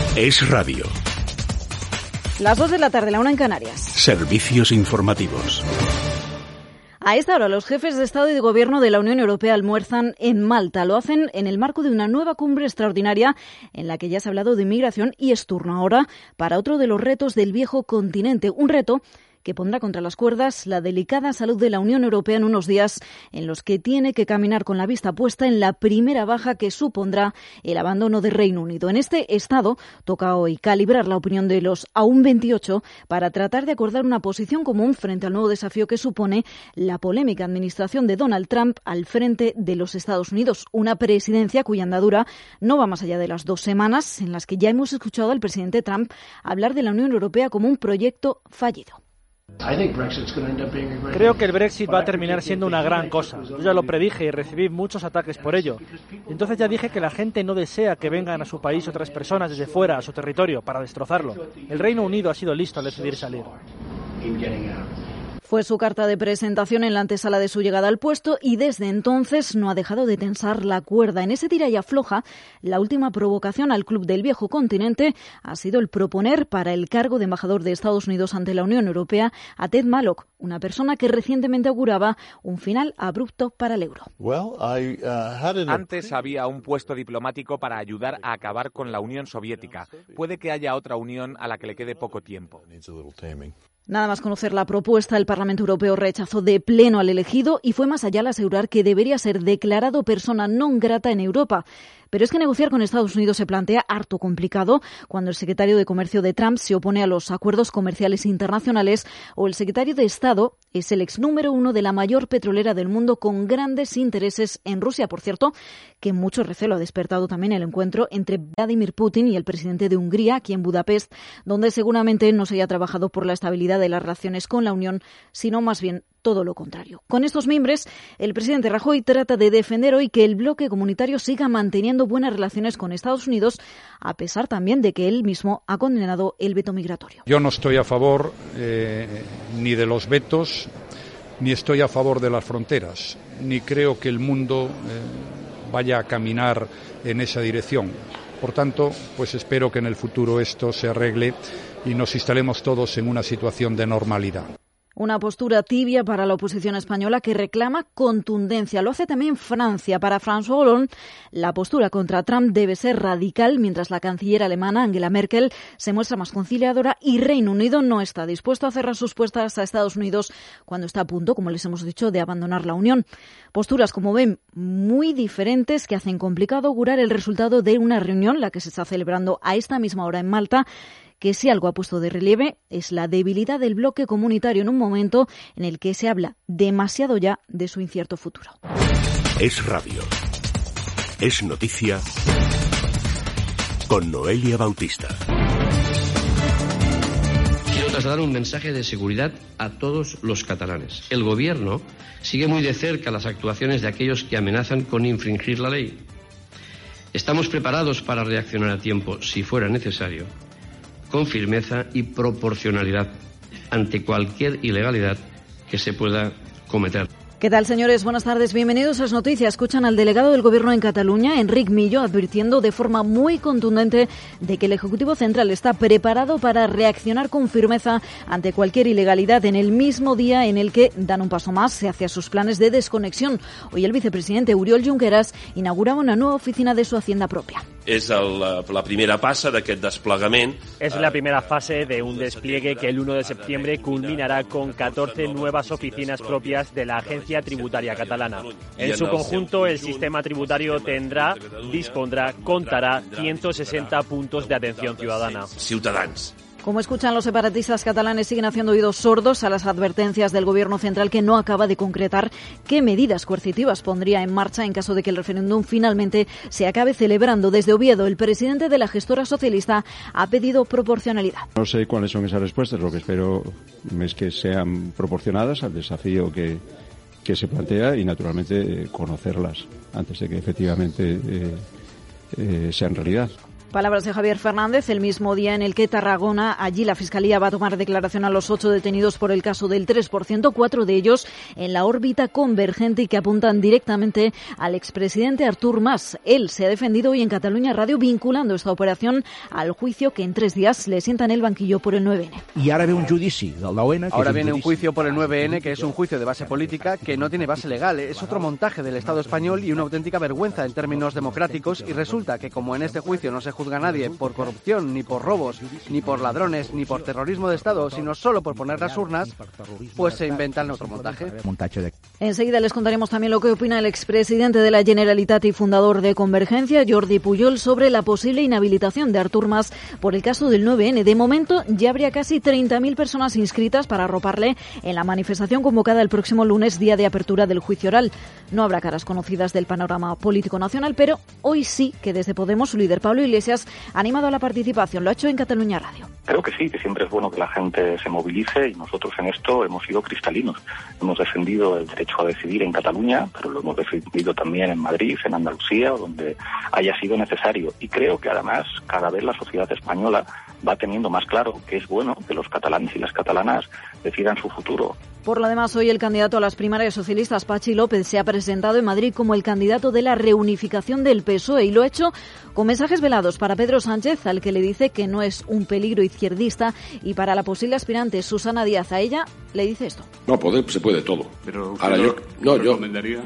Es Radio. Las 2 de la tarde, la 1 en Canarias. Servicios informativos. A esta hora, los jefes de Estado y de Gobierno de la Unión Europea almuerzan en Malta. Lo hacen en el marco de una nueva cumbre extraordinaria en la que ya se ha hablado de inmigración y es turno ahora para otro de los retos del viejo continente. Un reto que pondrá contra las cuerdas la delicada salud de la Unión Europea en unos días en los que tiene que caminar con la vista puesta en la primera baja que supondrá el abandono del Reino Unido. En este estado toca hoy calibrar la opinión de los aún 28 para tratar de acordar una posición común frente al nuevo desafío que supone la polémica administración de Donald Trump al frente de los Estados Unidos. Una presidencia cuya andadura no va más allá de las 2 semanas en las que ya hemos escuchado al presidente Trump hablar de la Unión Europea como un proyecto fallido. Creo que el Brexit va a terminar siendo una gran cosa. Yo ya lo predije y recibí muchos ataques por ello. Entonces ya dije que la gente no desea que vengan a su país otras personas desde fuera, a su territorio, para destrozarlo. El Reino Unido ha sido listo al decidir salir. Fue su carta de presentación en la antesala de su llegada al puesto y desde entonces no ha dejado de tensar la cuerda. En ese tira y afloja, la última provocación al club del viejo continente ha sido el proponer para el cargo de embajador de Estados Unidos ante la Unión Europea a Ted Malloch, una persona que recientemente auguraba un final abrupto para el euro. Antes había un puesto diplomático para ayudar a acabar con la Unión Soviética. Puede que haya otra unión a la que le quede poco tiempo. Nada más conocer la propuesta, el Parlamento Europeo rechazó de pleno al elegido y fue más allá al asegurar que debería ser declarado persona non grata en Europa. Pero es que negociar con Estados Unidos se plantea harto complicado cuando el secretario de Comercio de Trump se opone a los acuerdos comerciales internacionales o el secretario de Estado es el ex número 1 de la mayor petrolera del mundo con grandes intereses en Rusia. Por cierto, que mucho recelo ha despertado también el encuentro entre Vladimir Putin y el presidente de Hungría aquí en Budapest, donde seguramente no se haya trabajado por la estabilidad de las relaciones con la Unión, sino más bien todo lo contrario. Con estos mimbres, el presidente Rajoy trata de defender hoy que el bloque comunitario siga manteniendo buenas relaciones con Estados Unidos, a pesar también de que él mismo ha condenado el veto migratorio. Yo no estoy a favor ni de los vetos, ni estoy a favor de las fronteras, ni creo que el mundo vaya a caminar en esa dirección. Por tanto, pues espero que en el futuro esto se arregle y nos instalemos todos en una situación de normalidad. Una postura tibia para la oposición española que reclama contundencia. Lo hace también Francia. Para François Hollande, la postura contra Trump debe ser radical, mientras la canciller alemana Angela Merkel se muestra más conciliadora y Reino Unido no está dispuesto a cerrar sus puertas a Estados Unidos cuando está a punto, como les hemos dicho, de abandonar la Unión. Posturas, como ven, muy diferentes que hacen complicado augurar el resultado de una reunión, la que se está celebrando a esta misma hora en Malta, que si algo ha puesto de relieve es la debilidad del bloque comunitario en un momento en el que se habla demasiado ya de su incierto futuro. Es Radio. Es noticia con Noelia Bautista. Quiero trasladar un mensaje de seguridad a todos los catalanes. El Gobierno sigue muy de cerca las actuaciones de aquellos que amenazan con infringir la ley. Estamos preparados para reaccionar a tiempo, si fuera necesario, con firmeza y proporcionalidad ante cualquier ilegalidad que se pueda cometer. ¿Qué tal, señores? Buenas tardes, bienvenidos a las noticias. Escuchan al delegado del Gobierno en Cataluña, Enric Millo, advirtiendo de forma muy contundente de que el Ejecutivo Central está preparado para reaccionar con firmeza ante cualquier ilegalidad en el mismo día en el que dan un paso más hacia sus planes de desconexión. Hoy el vicepresidente Oriol Junqueras inauguraba una nueva oficina de su hacienda propia. És la primera passa d'aquest desplegament. Es la primera fase de un despliegue que el 1 de septiembre culminará con 14 nuevas oficinas propias de la Agencia Tributaria Catalana. En su conjunto, el sistema tributario contará 160 puntos de atención ciudadana. Ciutadans. Como escuchan, los separatistas catalanes siguen haciendo oídos sordos a las advertencias del Gobierno central, que no acaba de concretar qué medidas coercitivas pondría en marcha en caso de que el referéndum finalmente se acabe celebrando. Desde Oviedo, el presidente de la gestora socialista ha pedido proporcionalidad. No sé cuáles son esas respuestas, lo que espero es que sean proporcionadas al desafío que se plantea y, naturalmente, conocerlas antes de que efectivamente sean realidad. Palabras de Javier Fernández el mismo día en el que Tarragona, allí la Fiscalía va a tomar declaración a los 8 detenidos por el caso del 3%, 4 de ellos en la órbita convergente y que apuntan directamente al expresidente Artur Mas. Él se ha defendido hoy en Catalunya Radio vinculando esta operación al juicio que en 3 días le sienta en el banquillo por el 9N. Y ahora viene un judici del 9N. Ahora viene un juicio por el 9N que es un juicio de base política que no tiene base legal. Es otro montaje del Estado español y una auténtica vergüenza en términos democráticos y resulta que como en este juicio no se juzga a nadie por corrupción, ni por robos, ni por ladrones, ni por terrorismo de Estado, sino solo por poner las urnas, pues se inventan otro montaje. Enseguida les contaremos también lo que opina el expresidente de la Generalitat y fundador de Convergencia, Jordi Pujol, sobre la posible inhabilitación de Artur Mas por el caso del 9N. De momento ya habría casi 30.000 personas inscritas para arroparle en la manifestación convocada el próximo lunes, día de apertura del juicio oral. No habrá caras conocidas del panorama político nacional, pero hoy sí que desde Podemos su líder Pablo Iglesias ha animado a la participación. Lo ha hecho en Catalunya Radio. Creo que sí, que siempre es bueno que la gente se movilice y nosotros en esto hemos sido cristalinos. Hemos defendido el derecho a decidir en Cataluña, pero lo hemos defendido también en Madrid, en Andalucía, donde haya sido necesario. Y creo que además cada vez la sociedad española va teniendo más claro que es bueno que los catalanes y las catalanas decidan su futuro. Por lo demás, hoy el candidato a las primarias socialistas, Patxi López, se ha presentado en Madrid como el candidato de la reunificación del PSOE y lo ha hecho con mensajes velados para Pedro Sánchez, al que le dice que no es un peligro izquierdista, y para la posible aspirante Susana Díaz, a ella le dice esto. No, poder se puede todo. Pero ahora yo recomendaría...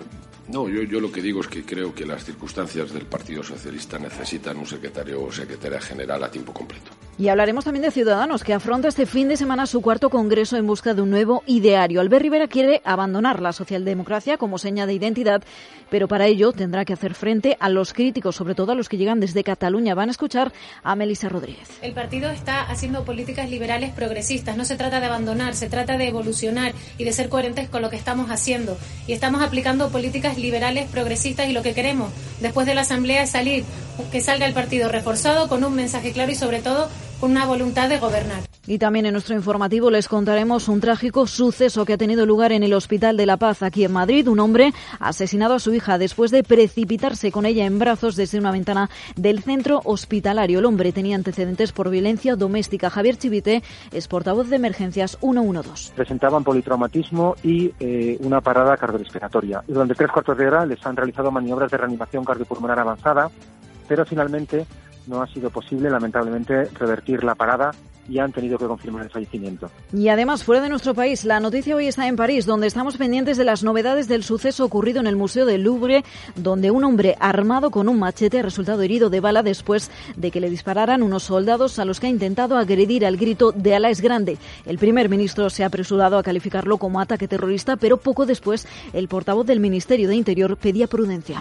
yo lo que digo es que creo que las circunstancias del Partido Socialista necesitan un secretario o secretaria general a tiempo completo. Y hablaremos también de Ciudadanos, que afronta este fin de semana su 4º congreso en busca de un nuevo ideario. Albert Rivera quiere abandonar la socialdemocracia como seña de identidad, pero para ello tendrá que hacer frente a los críticos, sobre todo a los que llegan desde Cataluña. Van a escuchar a Melissa Rodríguez. El partido está haciendo políticas liberales progresistas. No se trata de abandonar, se trata de evolucionar y de ser coherentes con lo que estamos haciendo. Y estamos aplicando políticas liberales progresistas y lo que queremos después de la Asamblea es que salga el partido reforzado con un mensaje claro y sobre todo con una voluntad de gobernar. Y también en nuestro informativo les contaremos un trágico suceso que ha tenido lugar en el Hospital de la Paz aquí en Madrid. Un hombre ha asesinado a su hija después de precipitarse con ella en brazos desde una ventana del centro hospitalario. El hombre tenía antecedentes por violencia doméstica. Javier Chivite es portavoz de emergencias 112. Presentaban politraumatismo y una parada cardiorrespiratoria. Durante 3/4 de hora les han realizado maniobras de reanimación cardiopulmonar avanzada, pero finalmente no ha sido posible, lamentablemente, revertir la parada y han tenido que confirmar el fallecimiento. Y además, fuera de nuestro país, la noticia hoy está en París, donde estamos pendientes de las novedades del suceso ocurrido en el Museo del Louvre, donde un hombre armado con un machete ha resultado herido de bala después de que le dispararan unos soldados a los que ha intentado agredir al grito de Alá es grande. El primer ministro se ha apresurado a calificarlo como ataque terrorista, pero poco después el portavoz del Ministerio de Interior pedía prudencia.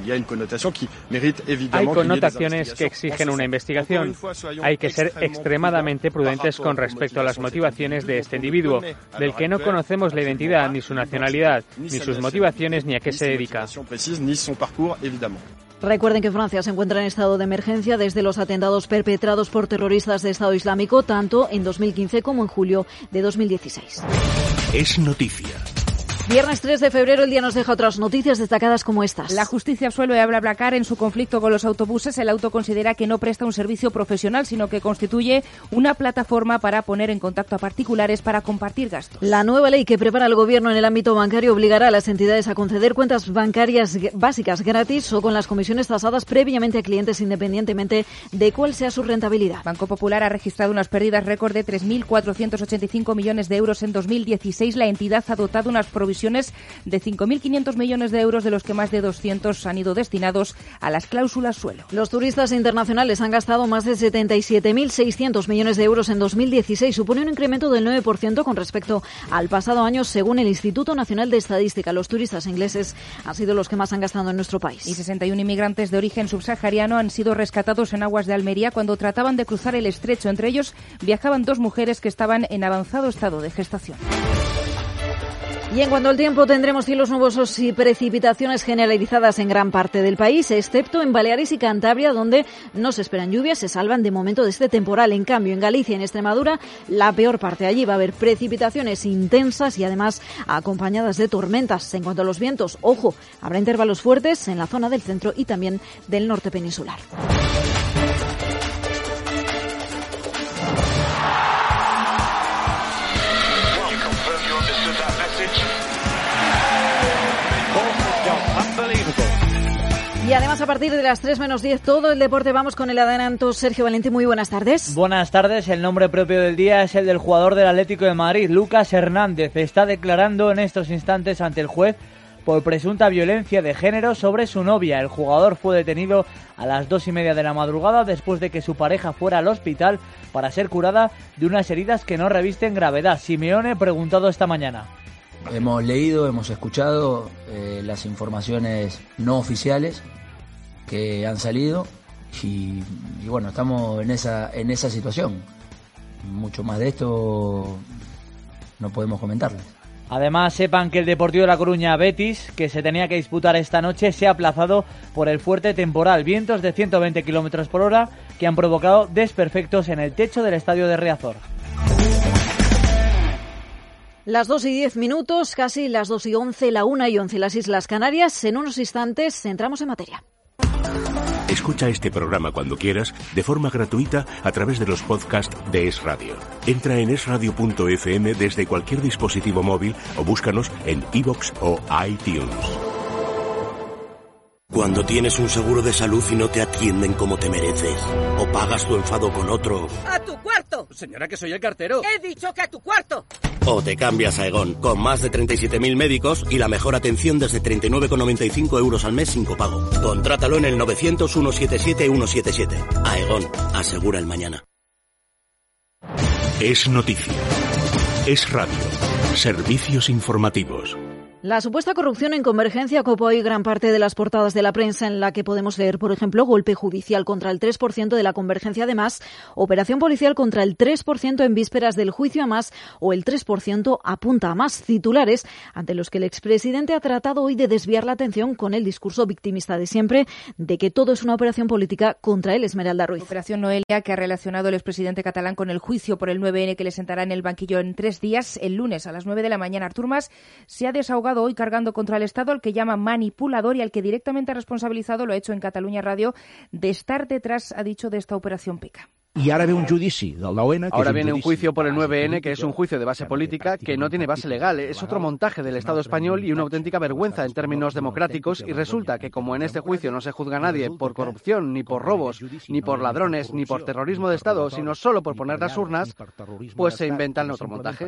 Hay connotaciones que exigen una investigación. Hay que ser extremadamente prudentes con respecto a las motivaciones de este individuo, del que no conocemos la identidad, ni su nacionalidad, ni sus motivaciones, ni a qué se dedica. Recuerden que Francia se encuentra en estado de emergencia desde los atentados perpetrados por terroristas de Estado Islámico, tanto en 2015 como en julio de 2016. Es noticia. Viernes 3 de febrero, el día nos deja otras noticias destacadas como estas. La justicia absuelve a BlaBlaCar en su conflicto con los autobuses. El auto considera que no presta un servicio profesional, sino que constituye una plataforma para poner en contacto a particulares para compartir gastos. La nueva ley que prepara el Gobierno en el ámbito bancario obligará a las entidades a conceder cuentas bancarias básicas gratis o con las comisiones tasadas previamente a clientes independientemente de cuál sea su rentabilidad. Banco Popular ha registrado unas pérdidas récord de 3.485 millones de euros en 2016. La entidad ha dotado unas provisiones de 5.500 millones de euros, de los que más de 200 han ido destinados a las cláusulas suelo. Los turistas internacionales han gastado más de 77.600 millones de euros en 2016. Supone un incremento del 9% con respecto al pasado año, según el Instituto Nacional de Estadística. Los turistas ingleses han sido los que más han gastado en nuestro país. Y 61 inmigrantes de origen subsahariano han sido rescatados en aguas de Almería cuando trataban de cruzar el estrecho. Entre ellos viajaban 2 mujeres que estaban en avanzado estado de gestación. Y en cuanto al tiempo, tendremos cielos nubosos y precipitaciones generalizadas en gran parte del país, excepto en Baleares y Cantabria, donde no se esperan lluvias, se salvan de momento de este temporal. En cambio, en Galicia y en Extremadura, la peor parte. Allí va a haber precipitaciones intensas y además acompañadas de tormentas. En cuanto a los vientos, ojo, habrá intervalos fuertes en la zona del centro y también del norte peninsular. Y además a partir de las 3 menos 10 todo el deporte. Vamos con el adelanto. Sergio Valentín, muy buenas tardes. Buenas tardes. El nombre propio del día es el del jugador del Atlético de Madrid, Lucas Hernández. Está declarando en estos instantes ante el juez por presunta violencia de género sobre su novia. El jugador fue detenido a las 2:30 de la madrugada después de que su pareja fuera al hospital para ser curada de unas heridas que no revisten gravedad. Simeone preguntado esta mañana. Hemos leído, hemos escuchado las informaciones no oficiales que han salido y bueno, estamos en esa situación. Mucho más de esto no podemos comentarles. Además, sepan que el Deportivo de La Coruña Betis, que se tenía que disputar esta noche, se ha aplazado por el fuerte temporal. Vientos de 120 km por hora que han provocado desperfectos en el techo del estadio de Riazor. Las 2:10, casi las 2:11, la 1:11 las Islas Canarias. En unos instantes entramos en materia. Escucha este programa cuando quieras, de forma gratuita, a través de los podcasts de Es Radio. Entra en esradio.fm desde cualquier dispositivo móvil o búscanos en iVoox o iTunes. Cuando tienes un seguro de salud y no te atienden como te mereces, o pagas tu enfado con otro... ¡A tu cuarto! Señora, que soy el cartero. ¡He dicho que a tu cuarto! O te cambias a Aegon, con más de 37.000 médicos y la mejor atención desde 39,95 euros al mes sin copago. Contrátalo en el 900 177 177. Aegon, asegura el mañana. Es noticia. Es radio. Servicios informativos. La supuesta corrupción en Convergencia ocupó hoy gran parte de las portadas de la prensa, en la que podemos leer, por ejemplo, golpe judicial contra el 3% de la Convergencia de Mas, operación policial contra el 3% en vísperas del juicio a Mas o el 3% apunta a Mas. Titulares ante los que el expresidente ha tratado hoy de desviar la atención con el discurso victimista de siempre de que todo es una operación política contra él, Esmeralda Ruiz. Operación Noelia, que ha relacionado el expresidente catalán con el juicio por el 9N que le sentará en el banquillo en 3 días. El lunes a las 9 de la mañana, Artur Mas se ha desahogado hoy cargando contra el Estado, al que llama manipulador y al que directamente ha responsabilizado, lo ha hecho en Catalunya Radio, de estar detrás, ha dicho, de esta operación PECA. Y ahora ve un judici del 9N. Ahora viene un juicio por el 9N, que es un juicio de base política que no tiene base legal. Es otro montaje del Estado español y una auténtica vergüenza en términos democráticos. Y resulta que como en este juicio no se juzga a nadie por corrupción, ni por robos, ni por ladrones, ni por terrorismo de Estado, sino solo por poner las urnas, pues se inventan otro montaje.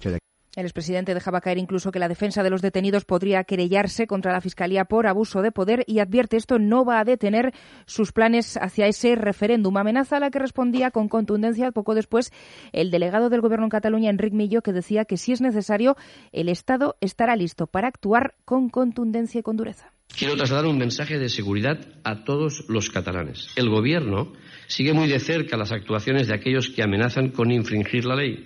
El expresidente dejaba caer incluso que la defensa de los detenidos podría querellarse contra la Fiscalía por abuso de poder y advierte esto no va a detener sus planes hacia ese referéndum. Amenaza a la que respondía con contundencia poco después el delegado del Gobierno en Cataluña, Enric Millo, que decía que si es necesario el Estado estará listo para actuar con contundencia y con dureza. Quiero trasladar un mensaje de seguridad a todos los catalanes. El Gobierno sigue muy de cerca las actuaciones de aquellos que amenazan con infringir la ley.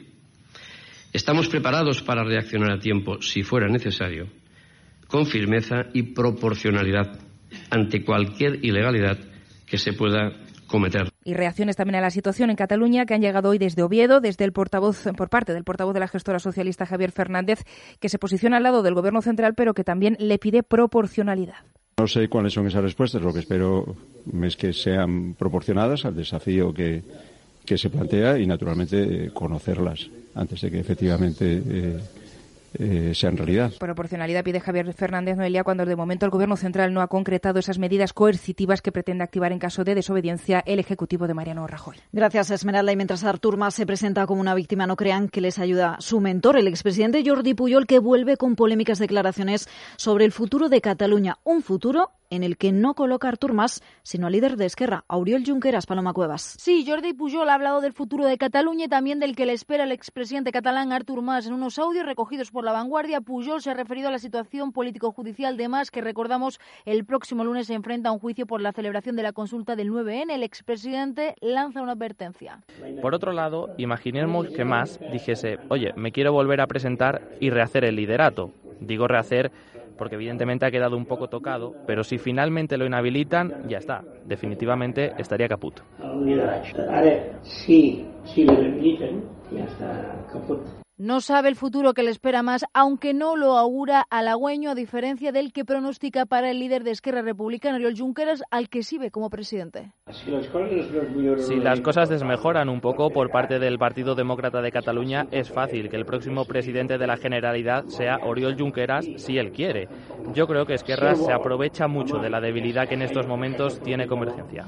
Estamos preparados para reaccionar a tiempo, si fuera necesario, con firmeza y proporcionalidad ante cualquier ilegalidad que se pueda cometer. Y reacciones también a la situación en Cataluña que han llegado hoy desde Oviedo, por parte del portavoz de la gestora socialista Javier Fernández, que se posiciona al lado del Gobierno central, pero que también le pide proporcionalidad. No sé cuáles son esas respuestas, lo que espero es que sean proporcionadas al desafío que se plantea y, naturalmente, conocerlas antes de que efectivamente sean realidad. Proporcionalidad pide Javier Fernández, Noelia, cuando de momento el Gobierno central no ha concretado esas medidas coercitivas que pretende activar en caso de desobediencia el Ejecutivo de Mariano Rajoy. Gracias, Esmeralda. Y mientras Artur Mas se presenta como una víctima, no crean que les ayuda su mentor, el expresidente Jordi Pujol, que vuelve con polémicas declaraciones sobre el futuro de Cataluña. Un futuro en el que no coloca a Artur Mas, sino al líder de Esquerra, Oriol Junqueras. Paloma Cuevas. Sí, Jordi Pujol ha hablado del futuro de Cataluña y también del que le espera el expresidente catalán Artur Mas. En unos audios recogidos por La Vanguardia, Pujol se ha referido a la situación político-judicial de Mas, que recordamos el próximo lunes se enfrenta a un juicio por la celebración de la consulta del 9N. El expresidente lanza una advertencia. Por otro lado, imaginemos que Mas dijese: oye, me quiero volver a presentar y rehacer el liderato. Digo rehacer porque evidentemente ha quedado un poco tocado, pero si finalmente lo inhabilitan, ya está, definitivamente estaría caput. El lideratge. Ara, si l'inhabiliten, ja està caput. No sabe el futuro que le espera más, aunque no lo augura halagüeño, a diferencia del que pronostica para el líder de Esquerra Republicana, Oriol Junqueras, al que sí ve como presidente. Si las cosas desmejoran un poco por parte del Partido Demócrata de Cataluña, es fácil que el próximo presidente de la Generalidad sea Oriol Junqueras, si él quiere. Yo creo que Esquerra se aprovecha mucho de la debilidad que en estos momentos tiene Convergencia.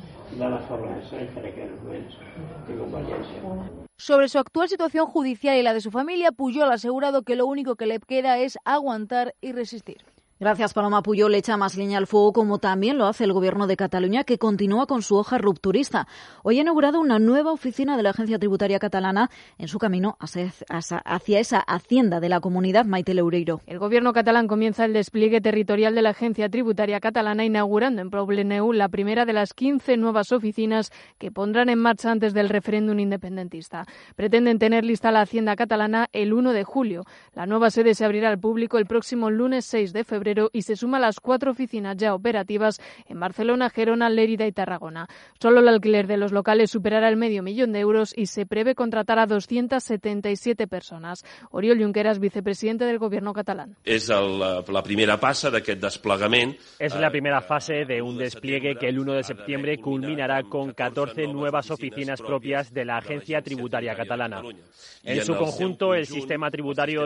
Sobre su actual situación judicial y la de su familia, Pujol ha asegurado que lo único que le queda es aguantar y resistir. Gracias, Paloma. Pujol echa más leña al fuego, como también lo hace el Gobierno de Cataluña, que continúa con su hoja rupturista. Hoy ha inaugurado una nueva oficina de la Agencia Tributaria Catalana en su camino hacia esa hacienda de la comunidad. Maite Loureiro. El Gobierno catalán comienza el despliegue territorial de la Agencia Tributaria Catalana, inaugurando en Poblenou la primera de las 15 nuevas oficinas que pondrán en marcha antes del referéndum independentista. Pretenden tener lista la Hacienda catalana el 1 de julio. La nueva sede se abrirá al público el próximo lunes 6 de febrero y se suma a las 4 oficinas ya operativas en Barcelona, Gerona, Lérida y Tarragona. Solo el alquiler de los locales superará el €500.000 y se prevé contratar a 277 personas. Oriol Junqueras, vicepresidente del Gobierno catalán. Es la primera passa d'aquest desplegament. Es la primera fase de un despliegue que el 1 de septiembre culminará con 14 nuevas oficinas propias de la Agencia Tributaria Catalana. En su conjunto, el sistema tributario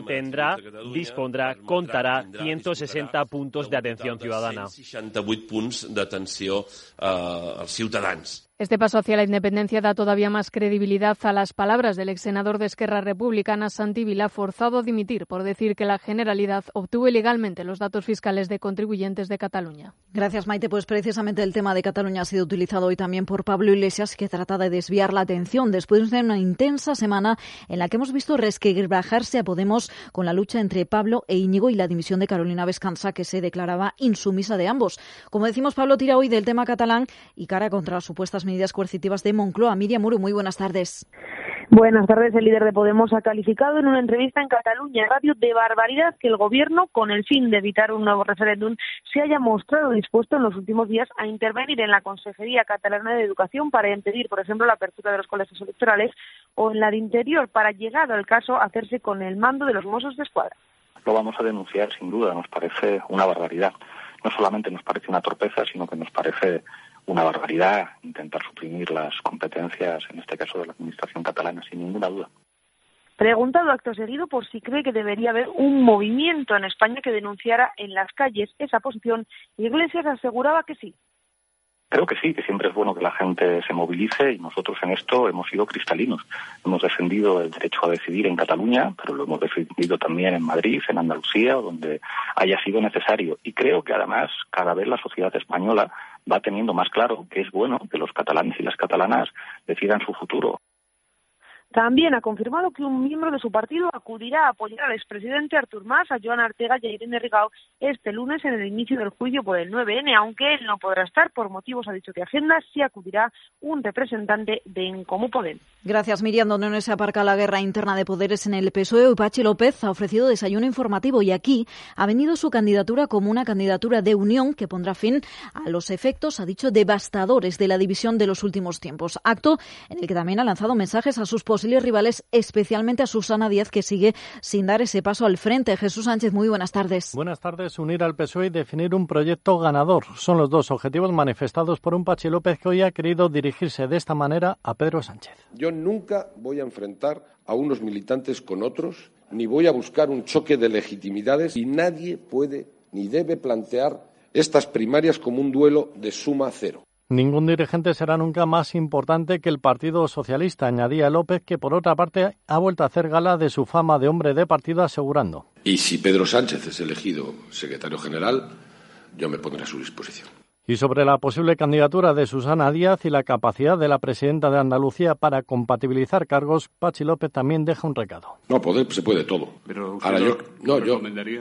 contará 160 puntos de atención ciudadana. 168 punts d'atenció als ciutadans. Este paso hacia la independencia da todavía más credibilidad a las palabras del exsenador de Esquerra Republicana, Santi Vila, forzado a dimitir por decir que la Generalidad obtuvo ilegalmente los datos fiscales de contribuyentes de Cataluña. Gracias, Maite. Pues precisamente el tema de Cataluña ha sido utilizado hoy también por Pablo Iglesias, que trata de desviar la atención después de una intensa semana en la que hemos visto resquebrajarse a Podemos con la lucha entre Pablo e Íñigo y la dimisión de Carolina Vescansa, que se declaraba insumisa de ambos. Como decimos, Pablo tira hoy del tema catalán y cara contra las supuestas medidas coercitivas de Moncloa. Miriam Muro, muy buenas tardes. Buenas tardes. El líder de Podemos ha calificado en una entrevista en Cataluña Radio de barbaridad que el Gobierno, con el fin de evitar un nuevo referéndum, se haya mostrado dispuesto en los últimos días a intervenir en la Consejería Catalana de Educación para impedir, por ejemplo, la apertura de los colegios electorales, o en la de Interior para, llegado el caso, hacerse con el mando de los Mossos de Escuadra. Lo vamos a denunciar sin duda, nos parece una barbaridad. No solamente nos parece una torpeza, sino que nos parece una barbaridad intentar suprimir las competencias, en este caso de la Administración catalana, sin ninguna duda. Preguntado acto seguido por si cree que debería haber un movimiento en España que denunciara en las calles esa posición, Iglesias aseguraba que sí. Creo que sí, que siempre es bueno que la gente se movilice y nosotros en esto hemos sido cristalinos. Hemos defendido el derecho a decidir en Cataluña, pero lo hemos defendido también en Madrid, en Andalucía, donde haya sido necesario. Y creo que además cada vez la sociedad española va teniendo más claro que es bueno que los catalanes y las catalanas decidan su futuro. También ha confirmado que un miembro de su partido acudirá a apoyar al expresidente Artur Mas, a Joan Ortega y a Irene Rigau este lunes en el inicio del juicio por el 9N, aunque él no podrá estar por motivos, ha dicho que agenda, sí acudirá un representante de En Comú Podem. Gracias, Miriam. Donde no se aparca la guerra interna de poderes en el PSOE, hoy Patxi López ha ofrecido desayuno informativo y aquí ha venido su candidatura como una candidatura de unión que pondrá fin a los efectos, ha dicho, devastadores de la división de los últimos tiempos. Acto en el que también ha lanzado mensajes a sus posibles rivales, especialmente a Susana Díaz, que sigue sin dar ese paso al frente. Jesús Sánchez, muy buenas tardes. Buenas tardes. Unir al PSOE y definir un proyecto ganador son los dos objetivos manifestados por un Patxi López que hoy ha querido dirigirse de esta manera a Pedro Sánchez. Yo nunca voy a enfrentar a unos militantes con otros, ni voy a buscar un choque de legitimidades, y nadie puede ni debe plantear estas primarias como un duelo de suma cero. Ningún dirigente será nunca más importante que el Partido Socialista, añadía López, que por otra parte ha vuelto a hacer gala de su fama de hombre de partido, asegurando: y si Pedro Sánchez es elegido secretario general, yo me pondré a su disposición. Y sobre la posible candidatura de Susana Díaz y la capacidad de la presidenta de Andalucía para compatibilizar cargos, Patxi López también deja un recado. No, poder se puede todo. Pero ahora yo recomendaría.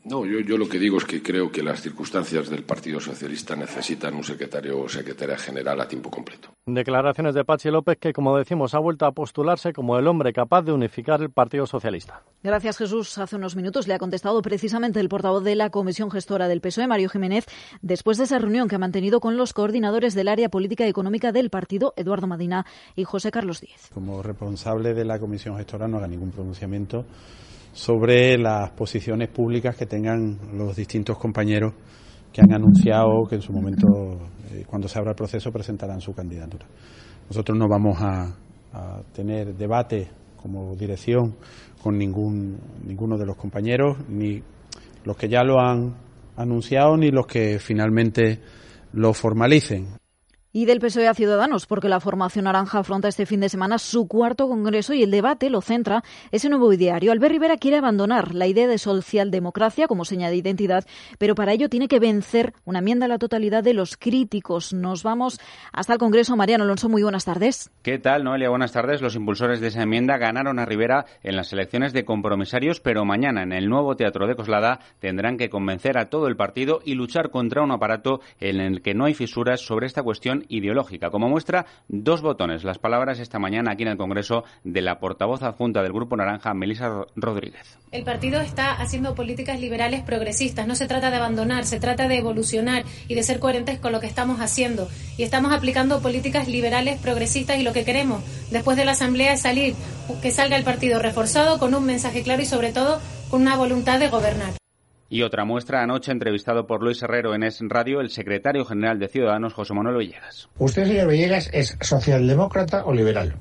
No, yo lo que digo es que creo que las circunstancias del Partido Socialista necesitan un secretario o secretaria general a tiempo completo. Declaraciones de Patxi López, que, como decimos, ha vuelto a postularse como el hombre capaz de unificar el Partido Socialista. Gracias, Jesús. Hace unos minutos le ha contestado precisamente el portavoz de la Comisión Gestora del PSOE, Mario Jiménez, después de esa reunión que ha mantenido con los coordinadores del área política y económica del partido, Eduardo Madina y José Carlos Díez. Como responsable de la Comisión Gestora no haga ningún pronunciamiento sobre las posiciones públicas que tengan los distintos compañeros que han anunciado que en su momento, cuando se abra el proceso, presentarán su candidatura. Nosotros no vamos a tener debate como dirección con ninguno de los compañeros, ni los que ya lo han anunciado, ni los que finalmente lo formalicen. Y del PSOE a Ciudadanos, porque la formación naranja afronta este fin de semana su cuarto congreso y el debate lo centra ese nuevo ideario. Albert Rivera quiere abandonar la idea de socialdemocracia como seña de identidad, pero para ello tiene que vencer una enmienda a la totalidad de los críticos. Nos vamos hasta el Congreso. Mariano Alonso, muy buenas tardes. ¿Qué tal, Noelia? Buenas tardes. Los impulsores de esa enmienda ganaron a Rivera en las elecciones de compromisarios, pero mañana en el nuevo Teatro de Coslada tendrán que convencer a todo el partido y luchar contra un aparato en el que no hay fisuras sobre esta cuestión ideológica. Como muestra, 2 botones. Las palabras esta mañana aquí en el Congreso de la portavoz adjunta del Grupo Naranja, Melissa Rodríguez. El partido está haciendo políticas liberales progresistas. No se trata de abandonar, se trata de evolucionar y de ser coherentes con lo que estamos haciendo. Y estamos aplicando políticas liberales progresistas y lo que queremos después de la Asamblea es que salga el partido reforzado con un mensaje claro y sobre todo con una voluntad de gobernar. Y otra muestra, anoche entrevistado por Luis Herrero en Es Radio, el secretario general de Ciudadanos, José Manuel Villegas. ¿Usted, señor Villegas, es socialdemócrata o liberal?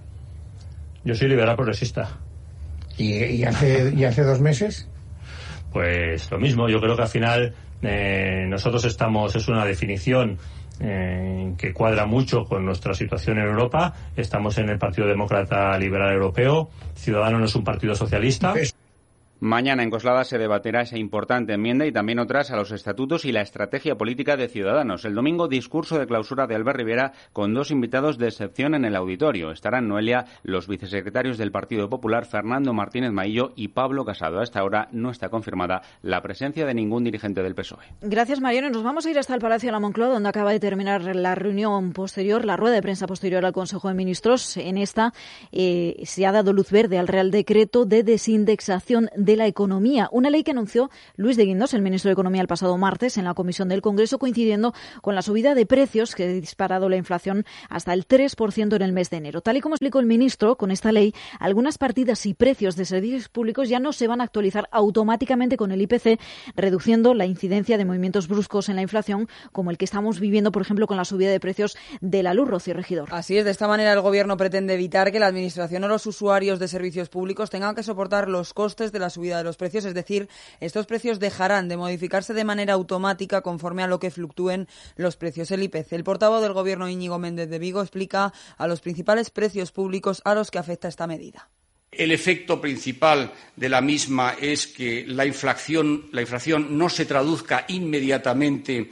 Yo soy liberal progresista. ¿Y hace 2 meses? Pues lo mismo, yo creo que al final nosotros es una definición que cuadra mucho con nuestra situación en Europa. Estamos en el Partido Demócrata Liberal Europeo. Ciudadanos no es un partido socialista. Mañana en Coslada se debatirá esa importante enmienda y también otras a los estatutos y la estrategia política de Ciudadanos. El domingo, discurso de clausura de Albert Rivera con 2 invitados de excepción en el auditorio. Estarán, Noelia, los vicesecretarios del Partido Popular, Fernando Martínez Maillo y Pablo Casado. A esta hora no está confirmada la presencia de ningún dirigente del PSOE. Gracias, Mariano. Nos vamos a ir hasta el Palacio de la Moncloa, donde acaba de terminar la reunión posterior, la rueda de prensa posterior al Consejo de Ministros. En esta se ha dado luz verde al Real Decreto de desindexación de la economía, una ley que anunció Luis de Guindos, el ministro de Economía, el pasado martes en la comisión del Congreso, coincidiendo con la subida de precios que ha disparado la inflación hasta el 3% en el mes de enero. Tal y como explicó el ministro, con esta ley, algunas partidas y precios de servicios públicos ya no se van a actualizar automáticamente con el IPC, reduciendo la incidencia de movimientos bruscos en la inflación, como el que estamos viviendo, por ejemplo, con la subida de precios de la luz, Rocío Regidor. Así es, de esta manera el Gobierno pretende evitar que la Administración o los usuarios de servicios públicos tengan que soportar los costes de la subida de los precios, es decir, estos precios dejarán de modificarse de manera automática conforme a lo que fluctúen los precios. El IPC, el portavoz del Gobierno, Íñigo Méndez de Vigo, explica a los principales precios públicos a los que afecta esta medida. El efecto principal de la misma es que la inflación no se traduzca inmediatamente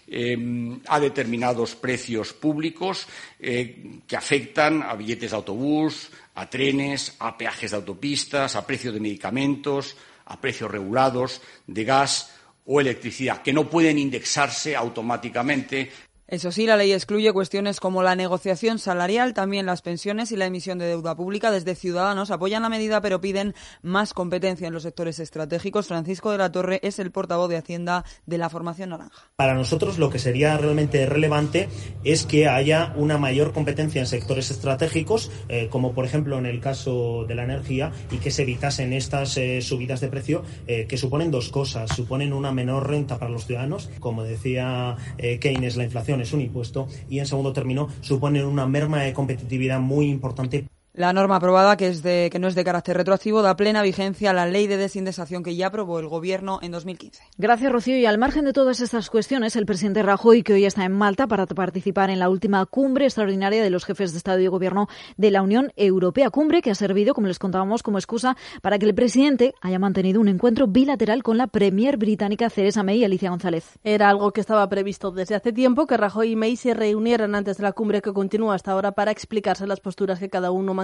a determinados precios públicos que afectan a billetes de autobús, a trenes, a peajes de autopistas, a precios de medicamentos, a precios regulados de gas o electricidad, que no pueden indexarse automáticamente. Eso sí, la ley excluye cuestiones como la negociación salarial, también las pensiones y la emisión de deuda pública. Desde Ciudadanos apoyan la medida, pero piden más competencia en los sectores estratégicos. Francisco de la Torre es el portavoz de Hacienda de la formación naranja. Para nosotros lo que sería realmente relevante es que haya una mayor competencia en sectores estratégicos, como por ejemplo en el caso de la energía, y que se evitasen estas subidas de precio que suponen 2 cosas. Suponen una menor renta para los ciudadanos, como decía Keynes, la inflación es un impuesto, y en segundo término suponen una merma de competitividad muy importante. La norma aprobada, que no es de carácter retroactivo, da plena vigencia a la ley de desindexación que ya aprobó el Gobierno en 2015. Gracias, Rocío. Y al margen de todas estas cuestiones, el presidente Rajoy, que hoy está en Malta para participar en la última cumbre extraordinaria de los jefes de Estado y Gobierno de la Unión Europea. Cumbre que ha servido, como les contábamos, como excusa para que el presidente haya mantenido un encuentro bilateral con la premier británica Theresa May y Alicia González. Era algo que estaba previsto desde hace tiempo, que Rajoy y May se reunieran antes de la cumbre que continúa hasta ahora para explicarse las posturas que cada uno mantiene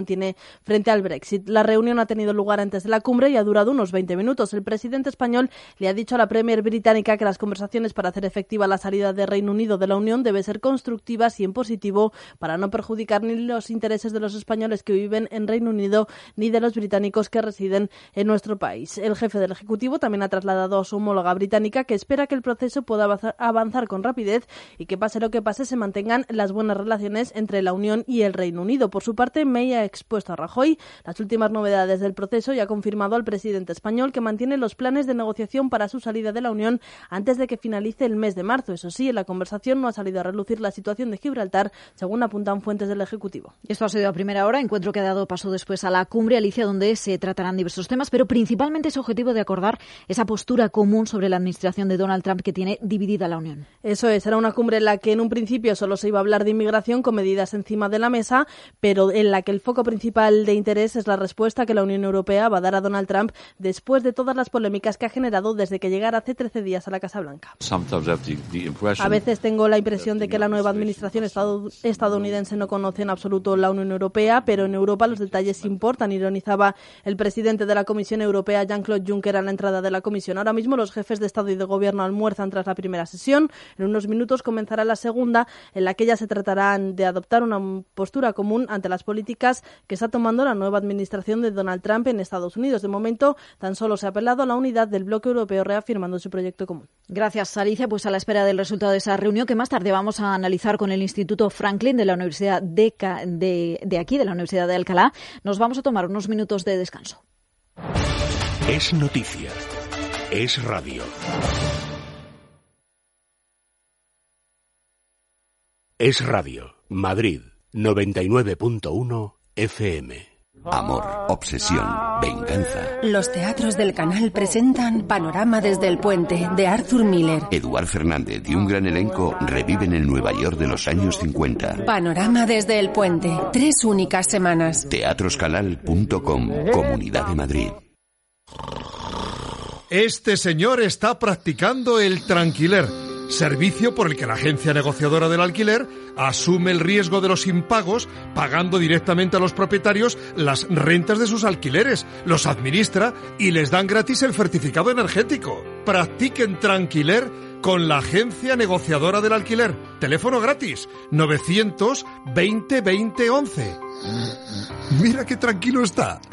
mantiene frente al Brexit. La reunión ha tenido lugar antes de la cumbre y ha durado unos 20 minutos. El presidente español le ha dicho a la Premier británica que las conversaciones para hacer efectiva la salida del Reino Unido de la Unión deben ser constructivas y en positivo para no perjudicar ni los intereses de los españoles que viven en Reino Unido ni de los británicos que residen en nuestro país. El jefe del Ejecutivo también ha trasladado a su homóloga británica que espera que el proceso pueda avanzar con rapidez y que pase lo que pase se mantengan las buenas relaciones entre la Unión y el Reino Unido. Por su parte, May ha expuesto a Rajoy las últimas novedades del proceso y ha confirmado al presidente español que mantiene los planes de negociación para su salida de la Unión antes de que finalice el mes de marzo. Eso sí, en la conversación no ha salido a relucir la situación de Gibraltar, según apuntan fuentes del Ejecutivo. Esto ha sido a primera hora, encuentro que ha dado paso después a la cumbre, Alicia, donde se tratarán diversos temas, pero principalmente ese objetivo de acordar esa postura común sobre la administración de Donald Trump que tiene dividida la Unión. Eso es, era una cumbre en la que en un principio solo se iba a hablar de inmigración con medidas encima de la mesa, pero en la que el foco principal de interés es la respuesta que la Unión Europea va a dar a Donald Trump después de todas las polémicas que ha generado desde que llegara hace 13 días a la Casa Blanca. A veces tengo la impresión de que la nueva administración estadounidense no conoce en absoluto la Unión Europea, pero en Europa los detalles importan, ironizaba el presidente de la Comisión Europea, Jean-Claude Juncker, a la entrada de la Comisión. Ahora mismo los jefes de Estado y de Gobierno almuerzan tras la primera sesión. En unos minutos comenzará la segunda, en la que ya se tratarán de adoptar una postura común ante las políticas que está tomando la nueva administración de Donald Trump en Estados Unidos. De momento, tan solo se ha apelado a la unidad del bloque europeo reafirmando su proyecto común. Gracias, Alicia. Pues a la espera del resultado de esa reunión que más tarde vamos a analizar con el Instituto Franklin de la Universidad de aquí, de la Universidad de Alcalá, nos vamos a tomar unos minutos de descanso. Es noticia. Es radio. Es radio. Madrid, 99.1 FM. Amor, obsesión, venganza. Los teatros del canal presentan Panorama desde el puente, de Arthur Miller. Eduard Fernández y un gran elenco reviven el Nueva York de los años 50. Panorama desde el puente, 3 únicas semanas. Teatroscanal.com, Comunidad de Madrid. Este señor está practicando el tranquiler, servicio por el que la agencia negociadora del alquiler asume el riesgo de los impagos, pagando directamente a los propietarios las rentas de sus alquileres, los administra y les dan gratis el certificado energético. Practiquen tranquiler con la agencia negociadora del alquiler. Teléfono gratis, 920 20 11. Mira qué tranquilo está.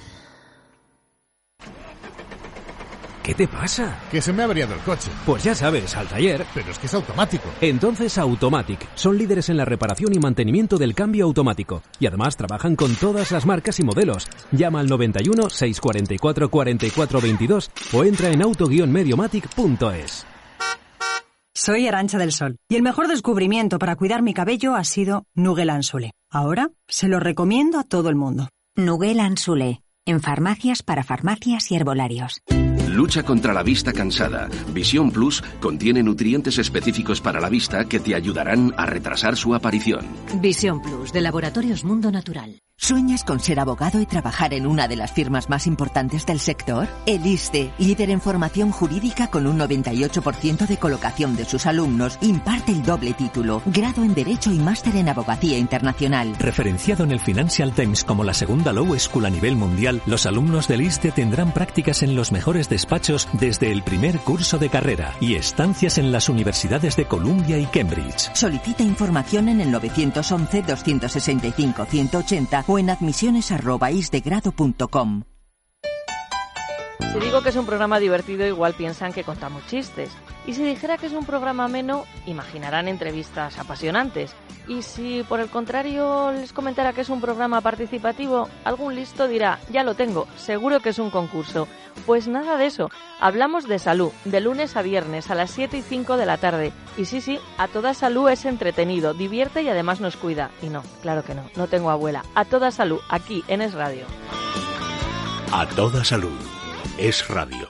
¿Qué te pasa? Que se me ha averiado el coche. Pues ya sabes, al taller. Pero es que es automático. Entonces Automatic. Son líderes en la reparación y mantenimiento del cambio automático. Y además trabajan con todas las marcas y modelos. Llama al 91 644 44 22 o entra en auto-mediomatic.es. Soy Arantxa del Sol. Y el mejor descubrimiento para cuidar mi cabello ha sido Nuguel Sole. Ahora se lo recomiendo a todo el mundo. Nuguel Sole. En farmacias, para farmacias y herbolarios. Lucha contra la vista cansada. Visión Plus contiene nutrientes específicos para la vista que te ayudarán a retrasar su aparición. Visión Plus, de Laboratorios Mundo Natural. ¿Sueñas con ser abogado y trabajar en una de las firmas más importantes del sector? El ISDE, líder en formación jurídica con un 98% de colocación de sus alumnos, imparte el doble título, grado en Derecho y máster en Abogacía Internacional. Referenciado en el Financial Times como la segunda Law School a nivel mundial, los alumnos del ISDE tendrán prácticas en los mejores despachos desde el primer curso de carrera y estancias en las universidades de Columbia y Cambridge. Solicita información en el 911 265 180 o en admisiones@isdegrado.com. Si digo que es un programa divertido, igual piensan que contamos chistes. Y si dijera que es un programa ameno, imaginarán entrevistas apasionantes. Y si, por el contrario, les comentara que es un programa participativo, algún listo dirá, ya lo tengo, seguro que es un concurso. Pues nada de eso. Hablamos de salud, de lunes a viernes a las 7 y 5 de la tarde. Y sí, A Toda Salud es entretenido, divierte y además nos cuida. Y no, claro que no tengo abuela. A Toda Salud, aquí en Es Radio. A Toda Salud. Es Radio.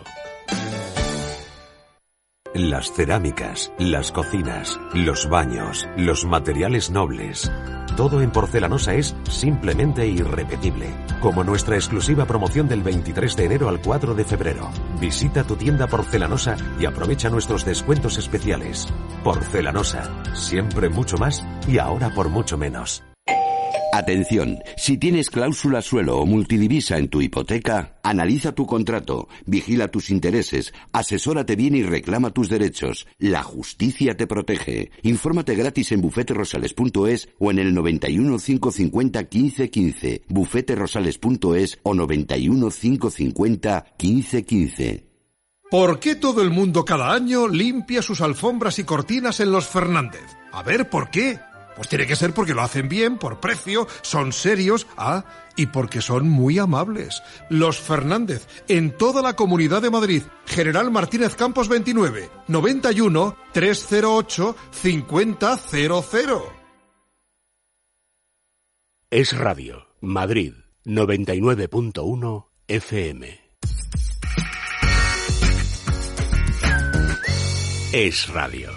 Las cerámicas, las cocinas, los baños, los materiales nobles. Todo en Porcelanosa es simplemente irrepetible. Como nuestra exclusiva promoción del 23 de enero al 4 de febrero. Visita tu tienda Porcelanosa y aprovecha nuestros descuentos especiales. Porcelanosa, siempre mucho más y ahora por mucho menos. Atención, si tienes cláusula suelo o multidivisa en tu hipoteca, analiza tu contrato, vigila tus intereses, asesórate bien y reclama tus derechos. La justicia te protege. Infórmate gratis en bufeterosales.es o en el 91 550 15 15, bufeterosales.es o 91 550 15 15. ¿Por qué todo el mundo cada año limpia sus alfombras y cortinas en los Fernández? A ver, ¿por qué? Pues tiene que ser porque lo hacen bien, por precio, son serios, y porque son muy amables. Los Fernández, en toda la Comunidad de Madrid. General Martínez Campos 29, 91 308 5000. Es Radio, Madrid, 99.1 FM. Es Radio.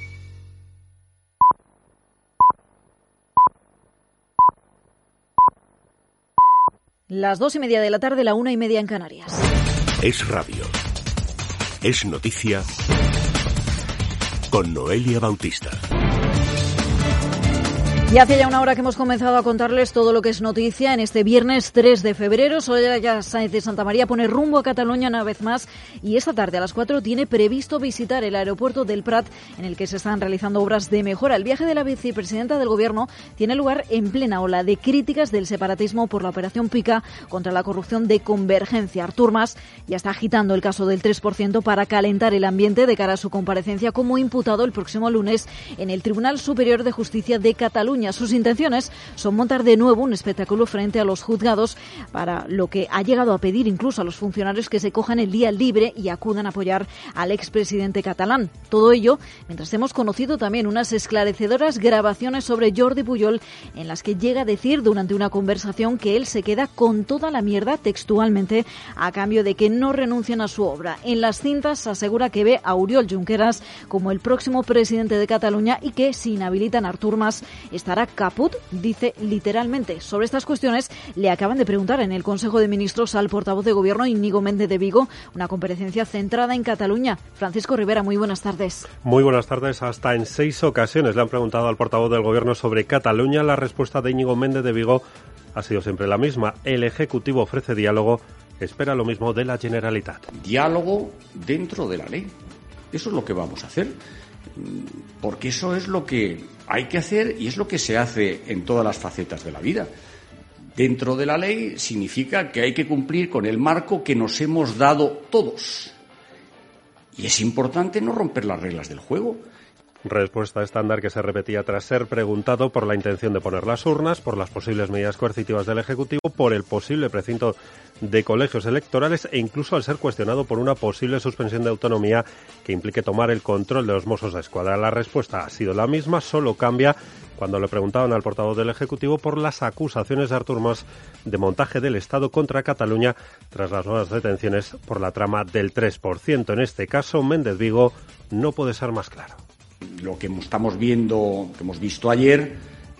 Las 2:30 de la tarde, la 1:30 en Canarias. Es Radio. Es noticia con Noelia Bautista. Y hace ya una hora que hemos comenzado a contarles todo lo que es noticia en este viernes 3 de febrero. Soraya Sáenz de Santamaría pone rumbo a Cataluña una vez más y esta tarde a las 4 tiene previsto visitar el aeropuerto del Prat, en el que se están realizando obras de mejora. El viaje de la vicepresidenta del Gobierno tiene lugar en plena ola de críticas del separatismo por la operación Pica contra la corrupción de Convergencia. Artur Mas ya está agitando el caso del 3% para calentar el ambiente de cara a su comparecencia como imputado el próximo lunes en el Tribunal Superior de Justicia de Cataluña. Sus intenciones son montar de nuevo un espectáculo frente a los juzgados, para lo que ha llegado a pedir incluso a los funcionarios que se cojan el día libre y acudan a apoyar al expresidente catalán. Todo ello mientras hemos conocido también unas esclarecedoras grabaciones sobre Jordi Pujol, en las que llega a decir durante una conversación que él se queda con toda la mierda, textualmente, a cambio de que no renuncien a su obra. En las cintas asegura que ve a Oriol Junqueras como el próximo presidente de Cataluña y que si inhabilitan a Artur Mas estará caput, dice literalmente. Sobre estas cuestiones le acaban de preguntar en el Consejo de Ministros al portavoz de Gobierno Íñigo Méndez de Vigo, una comparecencia centrada en Cataluña. Francisco Rivera, muy buenas tardes. Muy buenas tardes. Hasta en 6 ocasiones le han preguntado al portavoz del Gobierno sobre Cataluña. La respuesta de Íñigo Méndez de Vigo ha sido siempre la misma. El Ejecutivo ofrece diálogo, espera lo mismo de la Generalitat. Diálogo dentro de la ley. Eso es lo que vamos a hacer, porque eso es lo que hay que hacer y es lo que se hace en todas las facetas de la vida. Dentro de la ley significa que hay que cumplir con el marco que nos hemos dado todos. Y es importante no romper las reglas del juego. Respuesta estándar que se repetía tras ser preguntado por la intención de poner las urnas, por las posibles medidas coercitivas del Ejecutivo, por el posible precinto de colegios electorales e incluso al ser cuestionado por una posible suspensión de autonomía que implique tomar el control de los Mossos de Escuadra. La respuesta ha sido la misma, solo cambia cuando le preguntaban al portavoz del Ejecutivo por las acusaciones de Artur Mas de montaje del Estado contra Cataluña tras las nuevas detenciones por la trama del 3%. En este caso, Méndez Vigo no puede ser más claro. Lo que estamos viendo, que hemos visto ayer,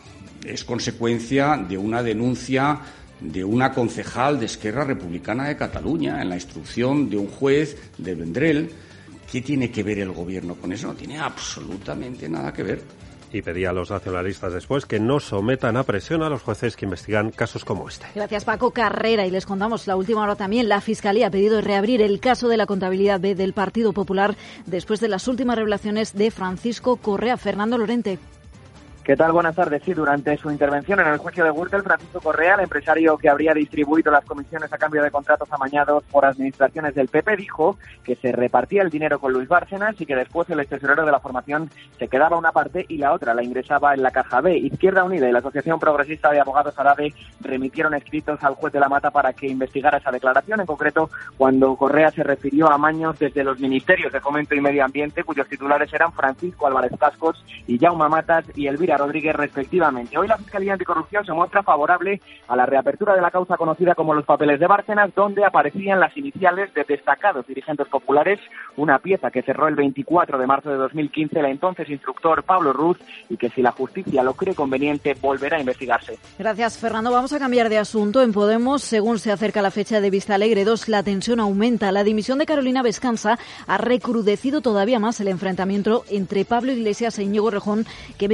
es consecuencia de una denuncia de una concejal de Esquerra Republicana de Cataluña en la instrucción de un juez de Vendrell. ¿Qué tiene que ver el Gobierno con eso? No tiene absolutamente nada que ver. Y pedía a los nacionalistas después que no sometan a presión a los jueces que investigan casos como este. Gracias, Paco Carrera. Y les contamos la última hora también. La Fiscalía ha pedido reabrir el caso de la contabilidad B del Partido Popular después de las últimas revelaciones de Francisco Correa. Fernando Lorente. ¿Qué tal? Buenas tardes. Sí, durante su intervención en el juicio de Gürtel, Francisco Correa, el empresario que habría distribuido las comisiones a cambio de contratos amañados por administraciones del PP, dijo que se repartía el dinero con Luis Bárcenas y que después el extesorero de la formación se quedaba una parte y la otra la ingresaba en la caja B. Izquierda Unida y la Asociación Progresista de Abogados Árabe remitieron escritos al juez de la Mata para que investigara esa declaración, en concreto cuando Correa se refirió a amaños desde los ministerios de Fomento y Medio Ambiente, cuyos titulares eran Francisco Álvarez Cascos y Jaume Matas y Elvira Rodríguez respectivamente. Hoy la Fiscalía Anticorrupción se muestra favorable a la reapertura de la causa conocida como los papeles de Bárcenas, donde aparecían las iniciales de destacados dirigentes populares, una pieza que cerró el 24 de marzo de 2015 el entonces instructor Pablo Ruz y que si la justicia lo cree conveniente volverá a investigarse. Gracias, Fernando. Vamos a cambiar de asunto. En Podemos, según se acerca la fecha de Vista Alegre 2, la tensión aumenta. La dimisión de Carolina Vescanza ha recrudecido todavía más el enfrentamiento entre Pablo Iglesias e Íñigo Errejón, que medirán sus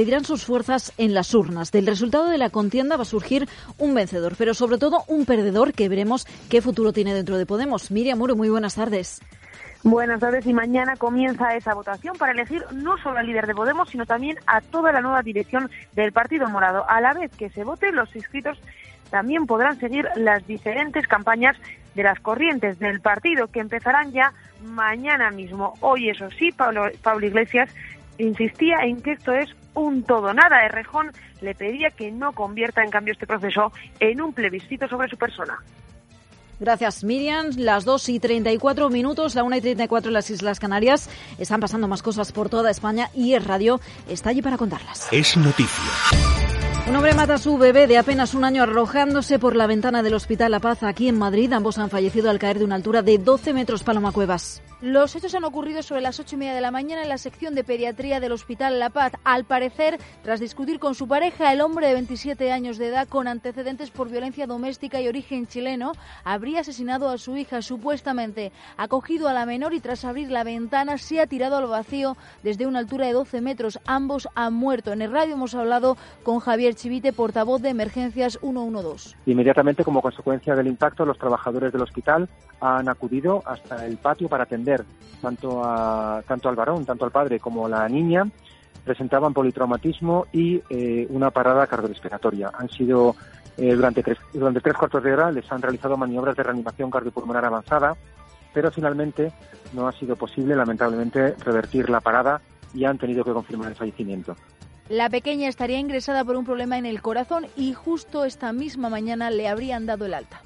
fuerzas en las urnas. Del resultado de la contienda va a surgir un vencedor, pero sobre todo un perdedor que veremos qué futuro tiene dentro de Podemos. Miriam Muro, muy buenas tardes. Buenas tardes, y mañana comienza esa votación para elegir no solo al líder de Podemos, sino también a toda la nueva dirección del Partido Morado. A la vez que se vote, los inscritos también podrán seguir las diferentes campañas de las corrientes del partido, que empezarán ya mañana mismo. Hoy, eso sí, Pablo Iglesias insistía en que esto es un todo nada. Errejón le pedía que no convierta, en cambio, este proceso en un plebiscito sobre su persona. Gracias, Miriam. Las 2:34 minutos, la 1:34 en las Islas Canarias. Están pasando más cosas por toda España y Es Radio está allí para contarlas. Es noticia. Un hombre mata a su bebé de apenas un año arrojándose por la ventana del Hospital La Paz aquí en Madrid. Ambos han fallecido al caer de una altura de 12 metros. Paloma Cuevas. Los hechos han ocurrido sobre las 8:30 de la mañana en la sección de pediatría del Hospital La Paz. Al parecer, tras discutir con su pareja, el hombre de 27 años de edad con antecedentes por violencia doméstica y origen chileno habría asesinado a su hija. Supuestamente ha cogido a la menor y tras abrir la ventana se ha tirado al vacío desde una altura de 12 metros. Ambos han muerto. En el radio hemos hablado con Javier Chivite, portavoz de Emergencias 112. Inmediatamente, como consecuencia del impacto, los trabajadores del hospital han acudido hasta el patio para atender tanto al varón, tanto al padre como a la niña. Presentaban politraumatismo y una parada cardiorrespiratoria. Han sido durante 3/4 de hora les han realizado maniobras de reanimación cardiopulmonar avanzada, pero finalmente no ha sido posible, lamentablemente, revertir la parada y han tenido que confirmar el fallecimiento. La pequeña estaría ingresada por un problema en el corazón y justo esta misma mañana le habrían dado el alta.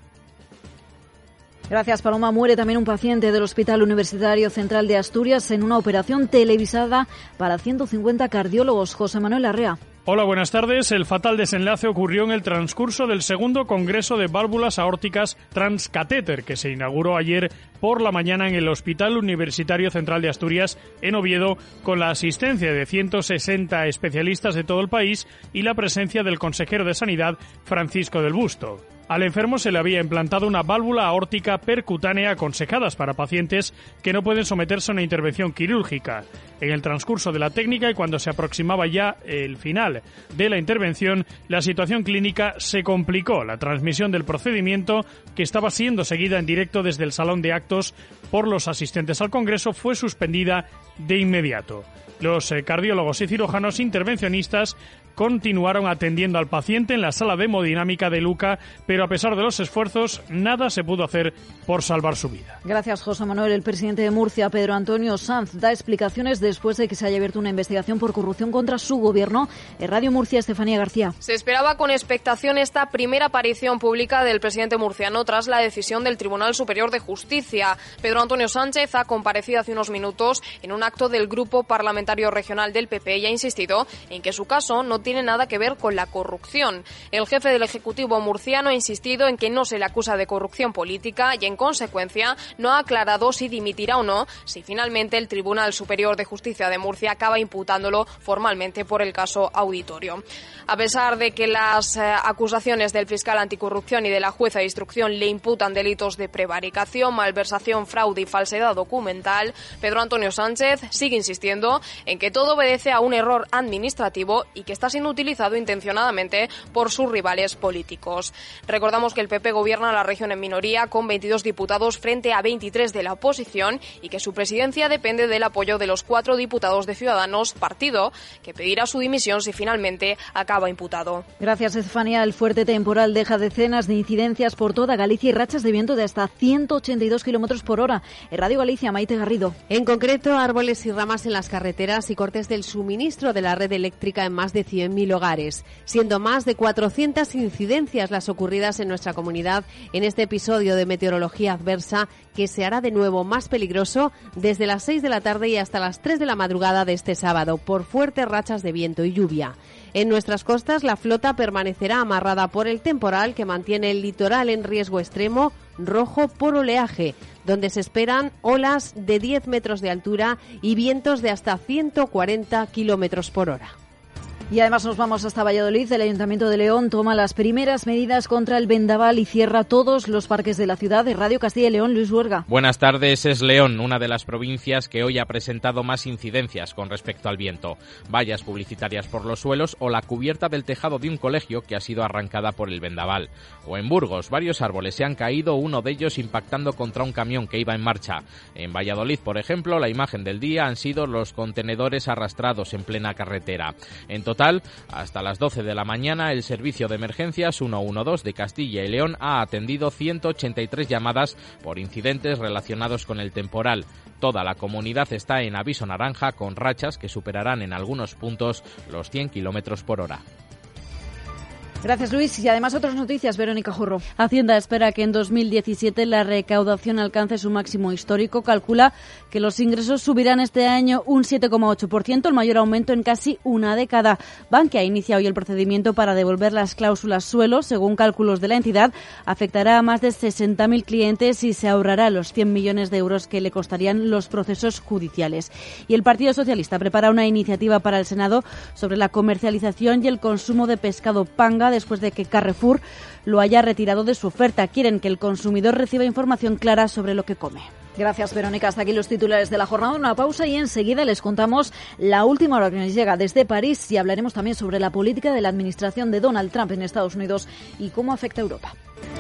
Gracias, Paloma. Muere también un paciente del Hospital Universitario Central de Asturias en una operación televisada para 150 cardiólogos. José Manuel Larrea. Hola, buenas tardes. El fatal desenlace ocurrió en el transcurso del segundo Congreso de Válvulas Aórticas Transcatéter, que se inauguró ayer por la mañana en el Hospital Universitario Central de Asturias, en Oviedo, con la asistencia de 160 especialistas de todo el país y la presencia del consejero de Sanidad, Francisco del Busto. Al enfermo se le había implantado una válvula aórtica percutánea aconsejadas para pacientes que no pueden someterse a una intervención quirúrgica. En el transcurso de la técnica y cuando se aproximaba ya el final de la intervención, la situación clínica se complicó. La transmisión del procedimiento, que estaba siendo seguida en directo desde el salón de actos por los asistentes al Congreso, fue suspendida de inmediato. Los cardiólogos y cirujanos intervencionistas continuaron atendiendo al paciente en la sala de hemodinámica de Luca, pero a pesar de los esfuerzos, nada se pudo hacer por salvar su vida. Gracias, José Manuel. El presidente de Murcia, Pedro Antonio Sanz, da explicaciones después de que se haya abierto una investigación por corrupción contra su gobierno. En Radio Murcia, Estefanía García. Se esperaba con expectación esta primera aparición pública del presidente murciano tras la decisión del Tribunal Superior de Justicia. Pedro Antonio Sánchez ha comparecido hace unos minutos en un acto del Grupo Parlamentario Regional del PP y ha insistido en que su caso no tiene nada que ver con la corrupción. El jefe del Ejecutivo murciano ha insistido en que no se le acusa de corrupción política y, en consecuencia, no ha aclarado si dimitirá o no si finalmente el Tribunal Superior de Justicia de Murcia acaba imputándolo formalmente por el caso Auditorio. A pesar de que las acusaciones del fiscal anticorrupción y de la jueza de instrucción le imputan delitos de prevaricación, malversación, fraude y falsedad documental, Pedro Antonio Sánchez sigue insistiendo en que todo obedece a un error administrativo y que está siendo utilizado intencionadamente por sus rivales políticos. Recordamos que el PP gobierna la región en minoría con 22 diputados frente a 23 de la oposición y que su presidencia depende del apoyo de los 4 diputados de Ciudadanos, partido que pedirá su dimisión si finalmente acaba imputado. Gracias, Estefanía. El fuerte temporal deja decenas de incidencias por toda Galicia y rachas de viento de hasta 182 kilómetros por hora. En Radio Galicia, Maite Garrido. En concreto, árboles y ramas en las carreteras y cortes del suministro de la red eléctrica en más de 100.000 hogares, siendo más de 400 incidencias las ocurridas en nuestra comunidad en este episodio de meteorología adversa que se hará de nuevo más peligroso desde las 6 de la tarde y hasta las 3 de la madrugada de este sábado por fuertes rachas de viento y lluvia. En nuestras costas, la flota permanecerá amarrada por el temporal que mantiene el litoral en riesgo extremo rojo por oleaje, donde se esperan olas de 10 metros de altura y vientos de hasta 140 kilómetros por hora. Y además nos vamos hasta Valladolid. El Ayuntamiento de León toma las primeras medidas contra el vendaval y cierra todos los parques de la ciudad. De Radio Castilla y León, Luis Huerga. Buenas tardes. Es León, una de las provincias que hoy ha presentado más incidencias con respecto al viento. Vallas publicitarias por los suelos o la cubierta del tejado de un colegio que ha sido arrancada por el vendaval. O en Burgos, varios árboles se han caído, uno de ellos impactando contra un camión que iba en marcha. En Valladolid, por ejemplo, la imagen del día han sido los contenedores arrastrados en plena carretera. En total, hasta las 12 de la mañana, el servicio de emergencias 112 de Castilla y León ha atendido 183 llamadas por incidentes relacionados con el temporal. Toda la comunidad está en aviso naranja con rachas que superarán en algunos puntos los 100 km por hora. Gracias, Luis. Y además otras noticias, Verónica Jurro. Hacienda espera que en 2017 la recaudación alcance su máximo histórico. Calcula que los ingresos subirán este año un 7,8%, el mayor aumento en casi una década. Bankia inicia hoy el procedimiento para devolver las cláusulas suelo. Según cálculos de la entidad, afectará a más de 60.000 clientes y se ahorrará los 100 millones de euros que le costarían los procesos judiciales. Y el Partido Socialista prepara una iniciativa para el Senado sobre la comercialización y el consumo de pescado panga después de que Carrefour lo haya retirado de su oferta. Quieren que el consumidor reciba información clara sobre lo que come. Gracias, Verónica. Hasta aquí los titulares de la jornada. Una pausa y enseguida les contamos la última hora que nos llega desde París y hablaremos también sobre la política de la administración de Donald Trump en Estados Unidos y cómo afecta a Europa.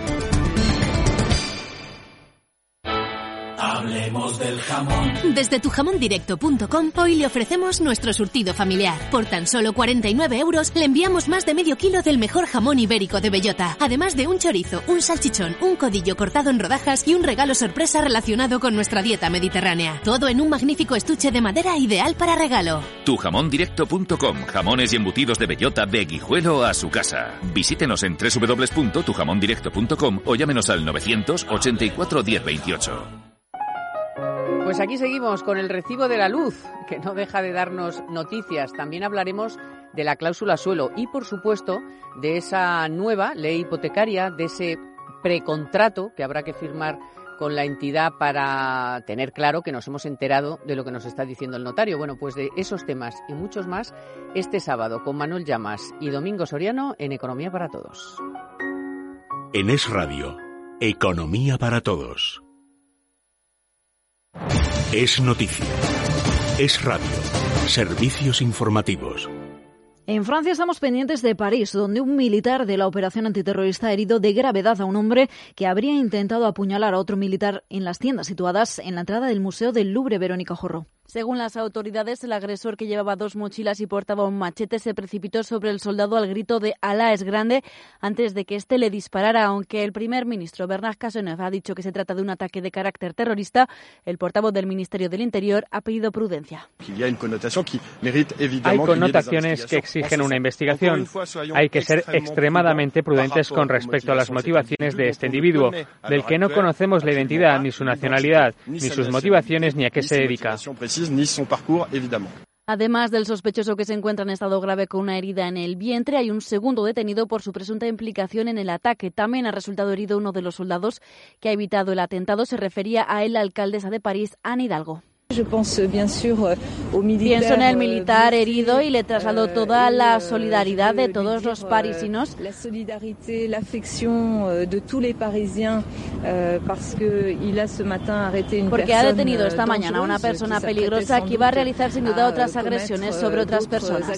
Hablemos del jamón. Desde tujamondirecto.com hoy le ofrecemos nuestro surtido familiar. Por tan solo 49 € le enviamos más de medio kilo del mejor jamón ibérico de bellota. Además de un chorizo, un salchichón, un codillo cortado en rodajas y un regalo sorpresa relacionado con nuestra dieta mediterránea. Todo en un magnífico estuche de madera ideal para regalo. Tujamondirecto.com. Jamones y embutidos de bellota de Guijuelo a su casa. Visítenos en www.tujamondirecto.com o llámenos al 984 1028. Pues aquí seguimos con el recibo de la luz, que no deja de darnos noticias. También hablaremos de la cláusula suelo y, por supuesto, de esa nueva ley hipotecaria, de ese precontrato que habrá que firmar con la entidad para tener claro que nos hemos enterado de lo que nos está diciendo el notario. Bueno, pues de esos temas y muchos más este sábado con Manuel Llamas y Domingo Soriano en Economía para Todos. En Es Radio, Economía para Todos. Es noticia. Es radio. Servicios informativos. En Francia estamos pendientes de París, donde un militar de la operación antiterrorista ha herido de gravedad a un hombre que habría intentado apuñalar a otro militar en las tiendas situadas en la entrada del Museo del Louvre. Verónica Jorro. Según las autoridades, el agresor, que llevaba 2 mochilas y portaba un machete, se precipitó sobre el soldado al grito de «Alá es grande» antes de que éste le disparara. Aunque el primer ministro Bernard Cazeneuve ha dicho que se trata de un ataque de carácter terrorista, el portavoz del Ministerio del Interior ha pedido prudencia. Hay connotaciones que exigen una investigación. Hay que ser extremadamente prudentes con respecto a las motivaciones de este individuo, del que no conocemos la identidad, ni su nacionalidad, ni sus motivaciones, ni a qué se dedica. Además del sospechoso, que se encuentra en estado grave con una herida en el vientre, hay un segundo detenido por su presunta implicación en el ataque. También ha resultado herido uno de los soldados que ha evitado el atentado. Se refería a él la alcaldesa de París, Anne Hidalgo. Pienso en el militar herido y le traslado toda la solidaridad de todos los parisinos. Porque ha detenido esta mañana a una persona peligrosa que iba a realizar sin duda otras agresiones sobre otras personas.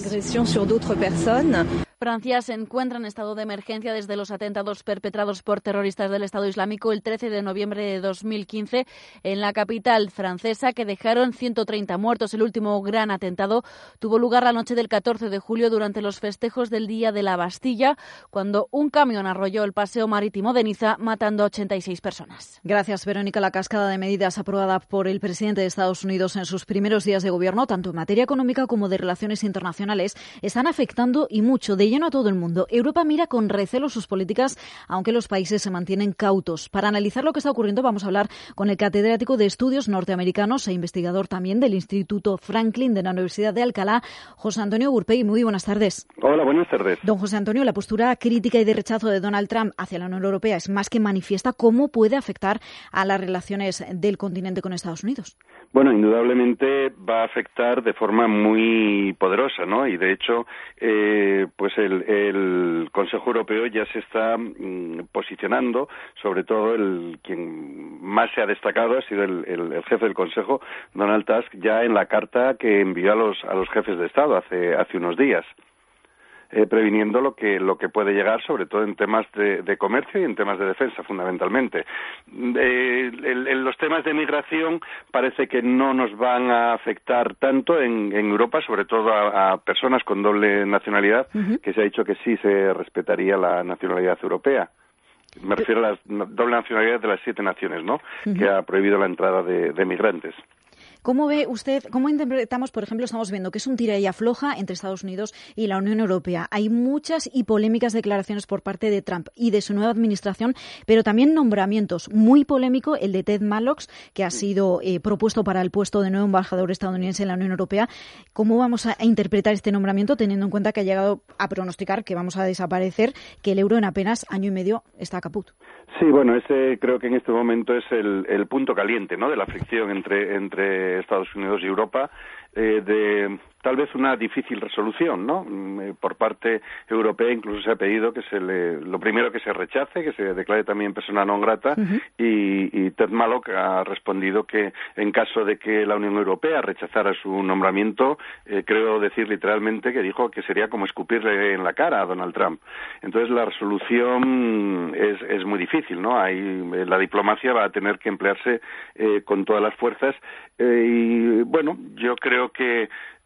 Francia se encuentra en estado de emergencia desde los atentados perpetrados por terroristas del Estado Islámico el 13 de noviembre de 2015 en la capital francesa, que dejaron 130 muertos. El último gran atentado tuvo lugar la noche del 14 de julio durante los festejos del Día de la Bastilla, cuando un camión arrolló el paseo marítimo de Niza, matando a 86 personas. Gracias, Verónica. La cascada de medidas aprobada por el presidente de Estados Unidos en sus primeros días de gobierno, tanto en materia económica como de relaciones internacionales, están afectando y mucho. De lleno a todo el mundo. Europa mira con recelo sus políticas, aunque los países se mantienen cautos. Para analizar lo que está ocurriendo vamos a hablar con el catedrático de Estudios Norteamericanos e investigador también del Instituto Franklin de la Universidad de Alcalá, José Antonio Gurpey. Muy buenas tardes. Hola, buenas tardes. Don José Antonio, la postura crítica y de rechazo de Donald Trump hacia la Unión Europea es más que manifiesta. ¿Cómo puede afectar a las relaciones del continente con Estados Unidos? Bueno, indudablemente va a afectar de forma muy poderosa, ¿no? Y de hecho, pues el Consejo Europeo ya se está posicionando, sobre todo quien más se ha destacado ha sido el jefe del Consejo, Donald Tusk, ya en la carta que envió a los jefes de Estado hace unos días. Previniendo lo que puede llegar, sobre todo en temas de comercio y en temas de defensa, fundamentalmente. En los temas de migración parece que no nos van a afectar tanto en Europa, sobre todo a personas con doble nacionalidad, que se ha dicho que sí se respetaría la nacionalidad europea. Me refiero a la doble nacionalidad de las 7 naciones, ¿no? Que ha prohibido la entrada de migrantes. ¿Cómo ve usted, cómo interpretamos, por ejemplo, estamos viendo que es un tira y afloja entre Estados Unidos y la Unión Europea? Hay muchas y polémicas declaraciones por parte de Trump y de su nueva administración, pero también nombramientos. Muy polémico el de Ted Malloch, que ha sido propuesto para el puesto de nuevo embajador estadounidense en la Unión Europea. ¿Cómo vamos a interpretar este nombramiento, teniendo en cuenta que ha llegado a pronosticar que vamos a desaparecer, que el euro en apenas año y medio está caput? Sí, bueno, ese creo que en este momento es el punto caliente, ¿no?, de la fricción entre Estados Unidos y Europa, de tal vez una difícil resolución, ¿no? Por parte europea incluso se ha pedido que lo primero que se rechace, que se declare también persona non grata, y Ted Malloch ha respondido que en caso de que la Unión Europea rechazara su nombramiento, creo decir literalmente que dijo que sería como escupirle en la cara a Donald Trump. Entonces la resolución es muy difícil, ¿no? La diplomacia va a tener que emplearse con todas las fuerzas, y bueno, yo creo que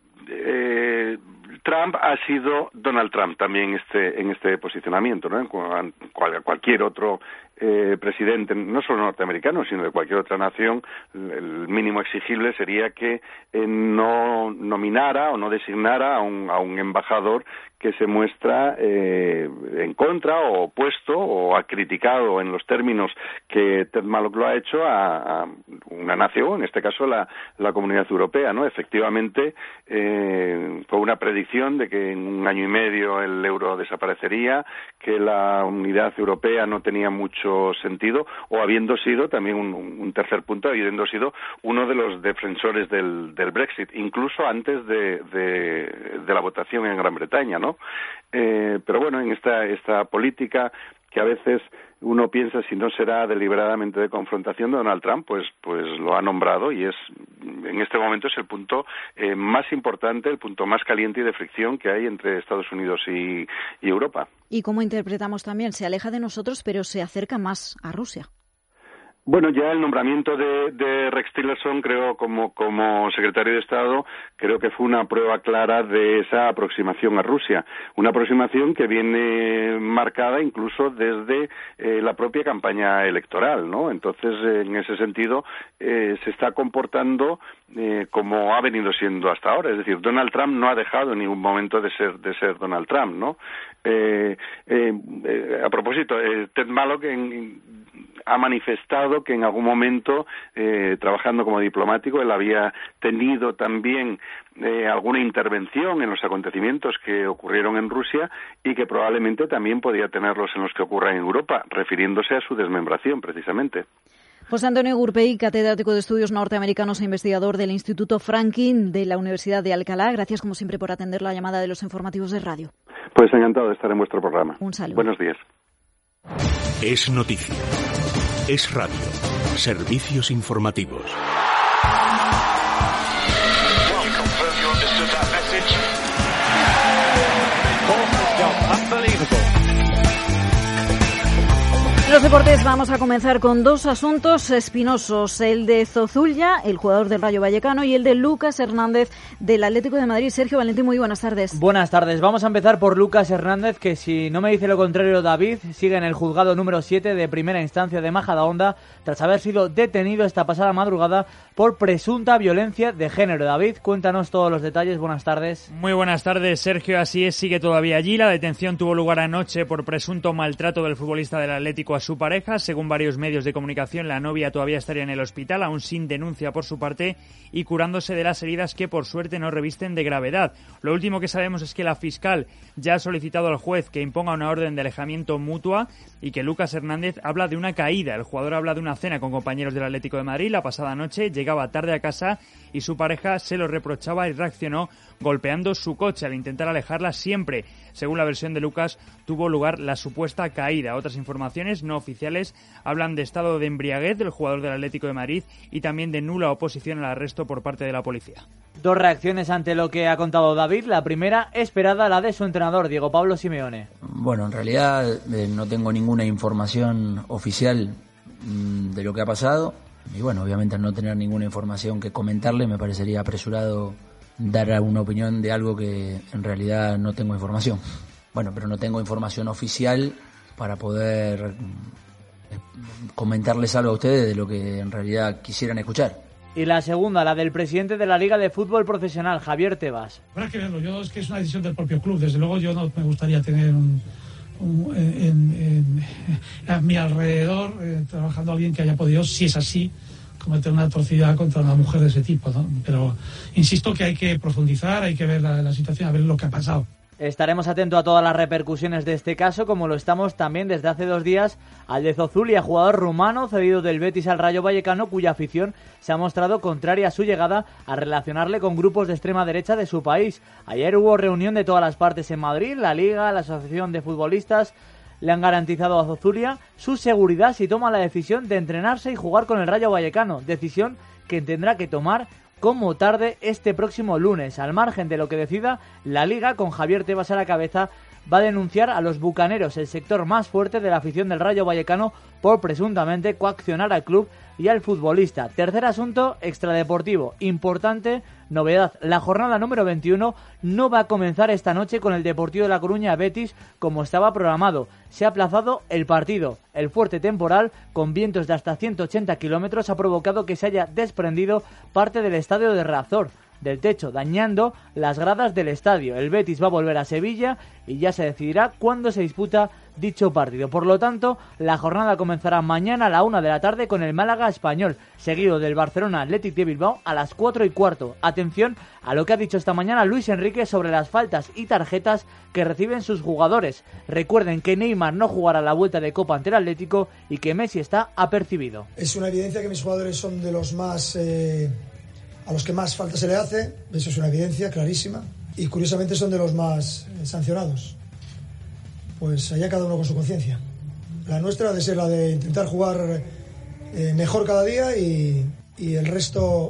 Trump ha sido Donald Trump también en este posicionamiento, ¿no? Cualquier otro presidente, no solo norteamericano, sino de cualquier otra nación, el mínimo exigible sería que no nominara o no designara a un embajador que se muestra en contra o opuesto o ha criticado en los términos que Ted Malloch lo ha hecho a una nación, en este caso la Comunidad Europea, ¿no? Efectivamente, fue una predicción de que en un año y medio el euro desaparecería, que la unidad europea no tenía mucho sentido, o habiendo sido también un tercer punto, habiendo sido uno de los defensores del Brexit, incluso antes de la votación en Gran Bretaña, ¿no? Pero bueno, en esta política que a veces uno piensa si no será deliberadamente de confrontación de Donald Trump, pues lo ha nombrado y en este momento es el punto más importante, el punto más caliente y de fricción que hay entre Estados Unidos y Europa. ¿Y cómo interpretamos también? Se aleja de nosotros, pero se acerca más a Rusia. Bueno, ya el nombramiento de Rex Tillerson, creo, como secretario de Estado, creo que fue una prueba clara de esa aproximación a Rusia. Una aproximación que viene marcada incluso desde la propia campaña electoral, ¿no? Entonces, en ese sentido, se está comportando como ha venido siendo hasta ahora. Es decir, Donald Trump no ha dejado en ningún momento de ser Donald Trump, ¿no? A propósito, Ted Malloch ha manifestado que en algún momento, trabajando como diplomático, él había tenido también alguna intervención en los acontecimientos que ocurrieron en Rusia y que probablemente también podía tenerlos en los que ocurran en Europa, refiriéndose a su desmembración, precisamente. José Antonio Gurpey, catedrático de Estudios Norteamericanos e investigador del Instituto Franklin de la Universidad de Alcalá. Gracias, como siempre, por atender la llamada de los informativos de radio. Pues encantado de estar en vuestro programa. Un saludo. Buenos días. Es noticia. Es radio. Servicios informativos. En los deportes vamos a comenzar con dos asuntos espinosos, el de Zozulia, el jugador del Rayo Vallecano, y el de Lucas Hernández del Atlético de Madrid. Sergio Valentín, muy buenas tardes. Buenas tardes. Vamos a empezar por Lucas Hernández, que si no me dice lo contrario David, sigue en el juzgado número 7 de primera instancia de Majadahonda tras haber sido detenido esta pasada madrugada por presunta violencia de género. David, cuéntanos todos los detalles. Buenas tardes. Muy buenas tardes, Sergio. Así es, sigue todavía allí. La detención tuvo lugar anoche por presunto maltrato del futbolista del Atlético a su pareja. Según varios medios de comunicación, la novia todavía estaría en el hospital, aún sin denuncia por su parte, y curándose de las heridas que por suerte no revisten de gravedad. Lo último que sabemos es que la fiscal ya ha solicitado al juez que imponga una orden de alejamiento mutua y que Lucas Hernández habla de una caída. El jugador habla de una cena con compañeros del Atlético de Madrid la pasada noche, llegaba tarde a casa y su pareja se lo reprochaba y reaccionó golpeando su coche al intentar alejarla siempre. Según la versión de Lucas, tuvo lugar la supuesta caída. Otras informaciones no oficiales hablan de estado de embriaguez del jugador del Atlético de Madrid y también de nula oposición al arresto por parte de la policía. Dos reacciones ante lo que ha contado David. La primera, esperada, la de su entrenador, Diego Pablo Simeone. Bueno, en realidad no tengo ninguna información oficial de lo que ha pasado. Y bueno, obviamente al no tener ninguna información que comentarle, me parecería apresurado dar alguna opinión de algo que en realidad no tengo información. Bueno, pero no tengo información oficial para poder comentarles algo a ustedes de lo que en realidad quisieran escuchar. Y la segunda, la del presidente de la Liga de Fútbol Profesional, Javier Tebas. Habrá que verlo. Yo es que es una decisión del propio club. Desde luego yo no me gustaría tener a mi alrededor trabajando alguien que haya podido, si es así, cometer una atrocidad contra una mujer de ese tipo, ¿no? Pero insisto que hay que profundizar, hay que ver la situación, a ver lo que ha pasado. Estaremos atentos a todas las repercusiones de este caso, como lo estamos también desde hace 2 días al de Zozulia, jugador rumano cedido del Betis al Rayo Vallecano, cuya afición se ha mostrado contraria a su llegada a relacionarle con grupos de extrema derecha de su país. Ayer hubo reunión de todas las partes en Madrid, la Liga, la Asociación de Futbolistas le han garantizado a Zozulia su seguridad si toma la decisión de entrenarse y jugar con el Rayo Vallecano, decisión que tendrá que tomar como tarde este próximo lunes. Al margen de lo que decida, la Liga, con Javier Tebas a la cabeza, va a denunciar a los bucaneros, el sector más fuerte de la afición del Rayo Vallecano, por presuntamente coaccionar al club y al futbolista. Tercer asunto, extradeportivo. Importante novedad, la jornada número 21 no va a comenzar esta noche con el Deportivo de La Coruña Betis como estaba programado. Se ha aplazado el partido. El fuerte temporal, con vientos de hasta 180 kilómetros, ha provocado que se haya desprendido parte del estadio de Riazor del techo, dañando las gradas del estadio. El Betis va a volver a Sevilla y ya se decidirá cuándo se disputa dicho partido. Por lo tanto, la jornada comenzará mañana a la 1 de la tarde con el Málaga Español, seguido del Barcelona Athletic de Bilbao a las 4:15. Atención a lo que ha dicho esta mañana Luis Enrique sobre las faltas y tarjetas que reciben sus jugadores. Recuerden que Neymar no jugará la vuelta de Copa ante el Atlético y que Messi está apercibido. Es una evidencia que mis jugadores son de los más a los que más falta se le hace, eso es una evidencia clarísima, y curiosamente son de los más sancionados. Pues allá cada uno con su conciencia. La nuestra ha de ser la de intentar jugar mejor cada día y el resto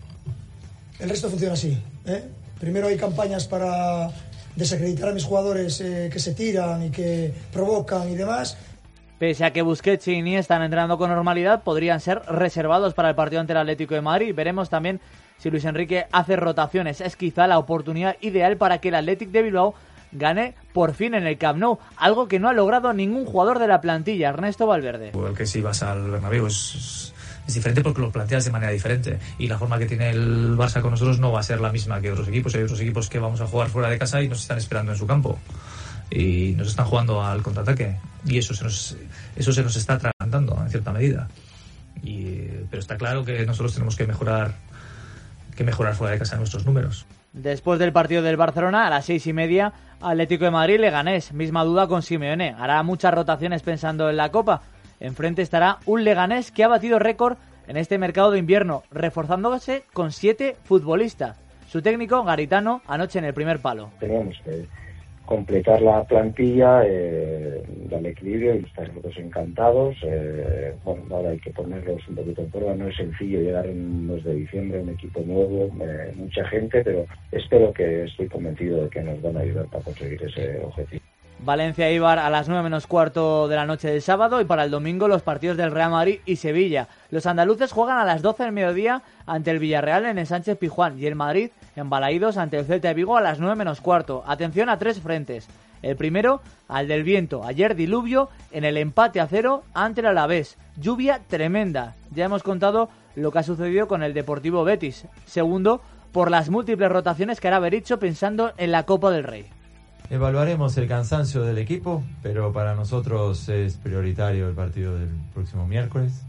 funciona así, ¿eh? Primero hay campañas para desacreditar a mis jugadores que se tiran y que provocan y demás. Pese a que Busquets y Iniesta están entrenando con normalidad, podrían ser reservados para el partido ante el Atlético de Madrid. Veremos también si Luis Enrique hace rotaciones. Es quizá la oportunidad ideal para que el Athletic de Bilbao gane por fin en el Camp Nou, algo que no ha logrado ningún jugador de la plantilla. Ernesto Valverde. El que si vas al Bernabéu es diferente porque lo planteas de manera diferente y la forma que tiene el Barça con nosotros no va a ser la misma que otros equipos. Hay otros equipos que vamos a jugar fuera de casa y nos están esperando en su campo y nos están jugando al contraataque y eso se nos está atragantando en cierta medida. Pero está claro que nosotros tenemos que mejorar fuera de casa nuestros números. Después del partido del Barcelona, a las 6:30, Atlético de Madrid, Leganés. Misma duda con Simeone. Hará muchas rotaciones pensando en la Copa. Enfrente estará un Leganés que ha batido récord en este mercado de invierno, reforzándose con 7 futbolistas. Su técnico, Garitano, anoche en el primer palo. Tenemos que completar la plantilla, darle equilibrio y estar nosotros encantados. Bueno, ahora hay que ponerlos un poquito en prueba. No es sencillo llegar en el mes de diciembre, un equipo nuevo, mucha gente, pero estoy convencido de que nos van a ayudar para conseguir ese objetivo. Valencia-Eibar a las 9 menos cuarto de la noche del sábado, y para el domingo los partidos del Real Madrid y Sevilla. Los andaluces juegan a las 12 del mediodía ante el Villarreal en el Sánchez Pizjuán y el Madrid en Balaídos ante el Celta de Vigo a las 9 menos cuarto. Atención a 3 frentes. El primero, al del viento. Ayer diluvio en el empate a 0 ante el Alavés. Lluvia tremenda. Ya hemos contado lo que ha sucedido con el Deportivo Betis. Segundo, por las múltiples rotaciones que hará Berizzo pensando en la Copa del Rey. Evaluaremos el cansancio del equipo, pero para nosotros es prioritario el partido del próximo miércoles.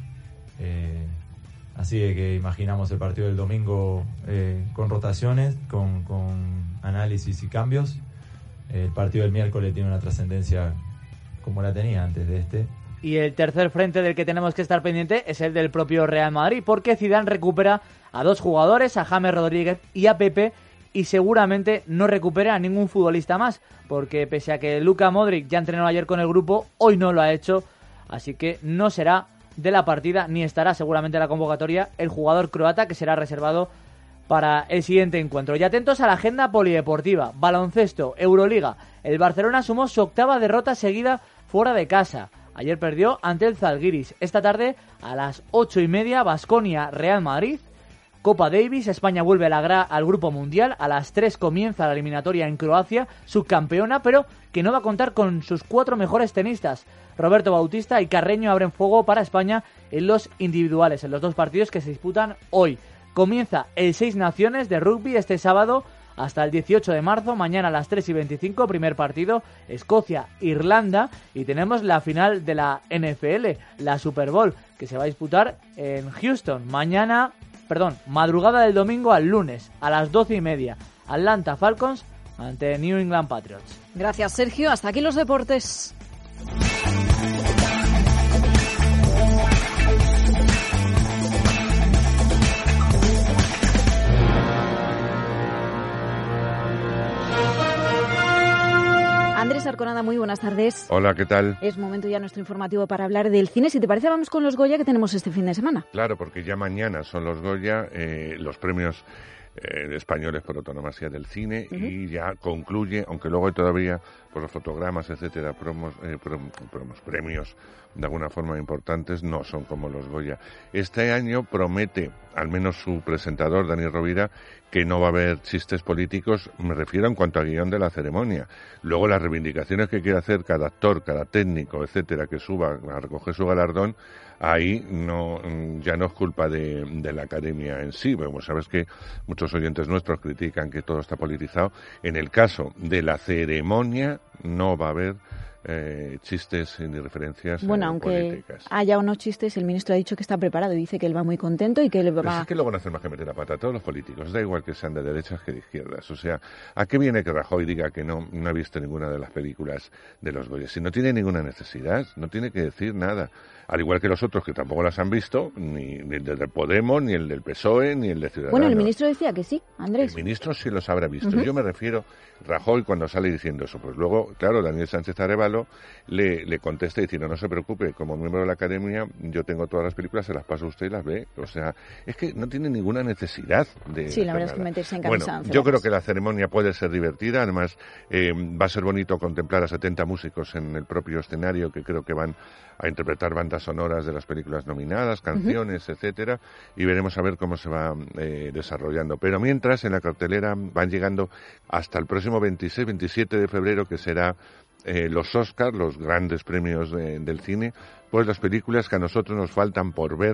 Así que imaginamos el partido del domingo con rotaciones, con análisis y cambios. El partido del miércoles tiene una trascendencia como la tenía antes de este. Y el tercer frente del que tenemos que estar pendiente es el del propio Real Madrid, porque Zidane recupera a 2 jugadores, a James Rodríguez y a Pepe, y seguramente no recupera a ningún futbolista más, porque pese a que Luka Modric ya entrenó ayer con el grupo, hoy no lo ha hecho, así que no será de la partida ni estará seguramente en la convocatoria el jugador croata, que será reservado para el siguiente encuentro. Y atentos a la agenda polideportiva. Baloncesto, Euroliga. El Barcelona sumó su 8ª derrota seguida fuera de casa. Ayer perdió ante el Zalgiris. Esta tarde a las 8:30 Baskonia Real Madrid. Copa Davis, España vuelve al Grupo Mundial. A las 3 comienza la eliminatoria en Croacia, subcampeona, pero que no va a contar con sus 4 mejores tenistas. Roberto Bautista y Carreño abren fuego para España en los individuales, en los 2 partidos que se disputan hoy. Comienza el 6 Naciones de rugby este sábado hasta el 18 de marzo. Mañana a las 3:25, primer partido, Escocia-Irlanda. Y tenemos la final de la NFL, la Super Bowl, que se va a disputar en Houston. Madrugada del domingo al lunes, a las 12:30. Atlanta Falcons ante New England Patriots. Gracias, Sergio. Hasta aquí los deportes. Andrés Arconada, muy buenas tardes. Hola, ¿qué tal? Es momento ya nuestro informativo para hablar del cine. Si te parece, vamos con los Goya que tenemos este fin de semana. Claro, porque ya mañana son los Goya, los premios españoles por autonomía del cine, y ya concluye, aunque luego hay todavía por los fotogramas, etcétera, premios de alguna forma importantes, no son como los Goya. Este año promete, al menos su presentador, Dani Rovira, que no va a haber chistes políticos, me refiero en cuanto a guión de la ceremonia. Luego las reivindicaciones que quiere hacer cada actor, cada técnico, etcétera, que suba a recoger su galardón, ahí ya no es culpa de la academia en sí. Bueno, sabes que muchos oyentes nuestros critican que todo está politizado. En el caso de la ceremonia no va a haber chistes ni referencias aunque políticas. Haya o no chistes, el ministro ha dicho que está preparado y dice que él va muy contento y que le va... Pero es que luego no hacen más que meter la pata a todos los políticos, da igual que sean de derechas que de izquierdas. O sea, ¿a qué viene que Rajoy diga que no ha visto ninguna de las películas de los Goya? Si no tiene ninguna necesidad, no tiene que decir nada. Al igual que los otros que tampoco las han visto, ni el del Podemos, ni el del PSOE, ni el de Ciudadanos. Bueno, el ministro decía que sí, Andrés. El ministro sí los habrá visto. Yo me refiero, Rajoy cuando sale diciendo eso, pues luego, claro, Daniel Sánchez Arévalo le contesta diciendo, no se preocupe, como miembro de la Academia, yo tengo todas las películas, se las paso a usted y las ve. O sea, es que no tiene ninguna necesidad de... Sí, la verdad es que meterse en camisa. Bueno, yo creo que la ceremonia puede ser divertida, además va a ser bonito contemplar a 70 músicos en el propio escenario, que creo que van a interpretar bandas sonoras de las películas nominadas, canciones, etcétera, y veremos a ver cómo se va desarrollando. Pero mientras, en la cartelera van llegando hasta el próximo 26-27 de febrero, que será los Oscars, los grandes premios del cine, pues las películas que a nosotros nos faltan por ver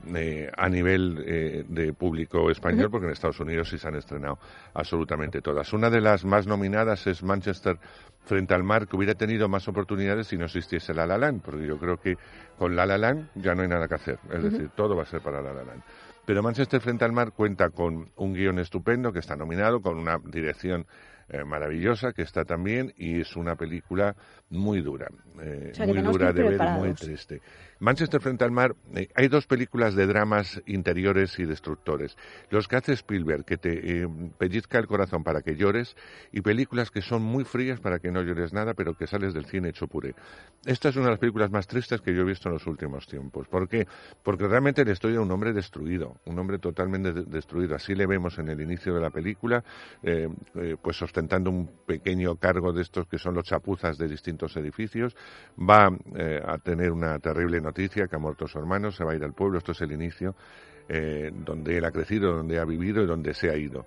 a nivel de público español, porque en Estados Unidos sí se han estrenado absolutamente todas. Una de las más nominadas es Manchester frente al mar, que hubiera tenido más oportunidades si no existiese La La Land, porque yo creo que con La La Land ya no hay nada que hacer, es decir, todo va a ser para La La Land. Pero Manchester frente al mar cuenta con un guión estupendo que está nominado, con una dirección maravillosa que está también, y es una película muy dura, muy dura de ver, muy triste. Manchester frente al mar, hay 2 películas de dramas interiores y destructores. Los que hace Spielberg, que te pellizca el corazón para que llores, y películas que son muy frías para que no llores nada, pero que sales del cine hecho puré. Esta es una de las películas más tristes que yo he visto en los últimos tiempos. ¿Por qué? Porque realmente le estoy a un hombre destruido, un hombre totalmente destruido. Así le vemos en el inicio de la película, pues ostentando un pequeño cargo de estos que son los chapuzas de distintos edificios. Va a tener una terrible noticia, que ha muerto su hermano, se va a ir al pueblo, esto es el inicio, donde él ha crecido, donde ha vivido y donde se ha ido.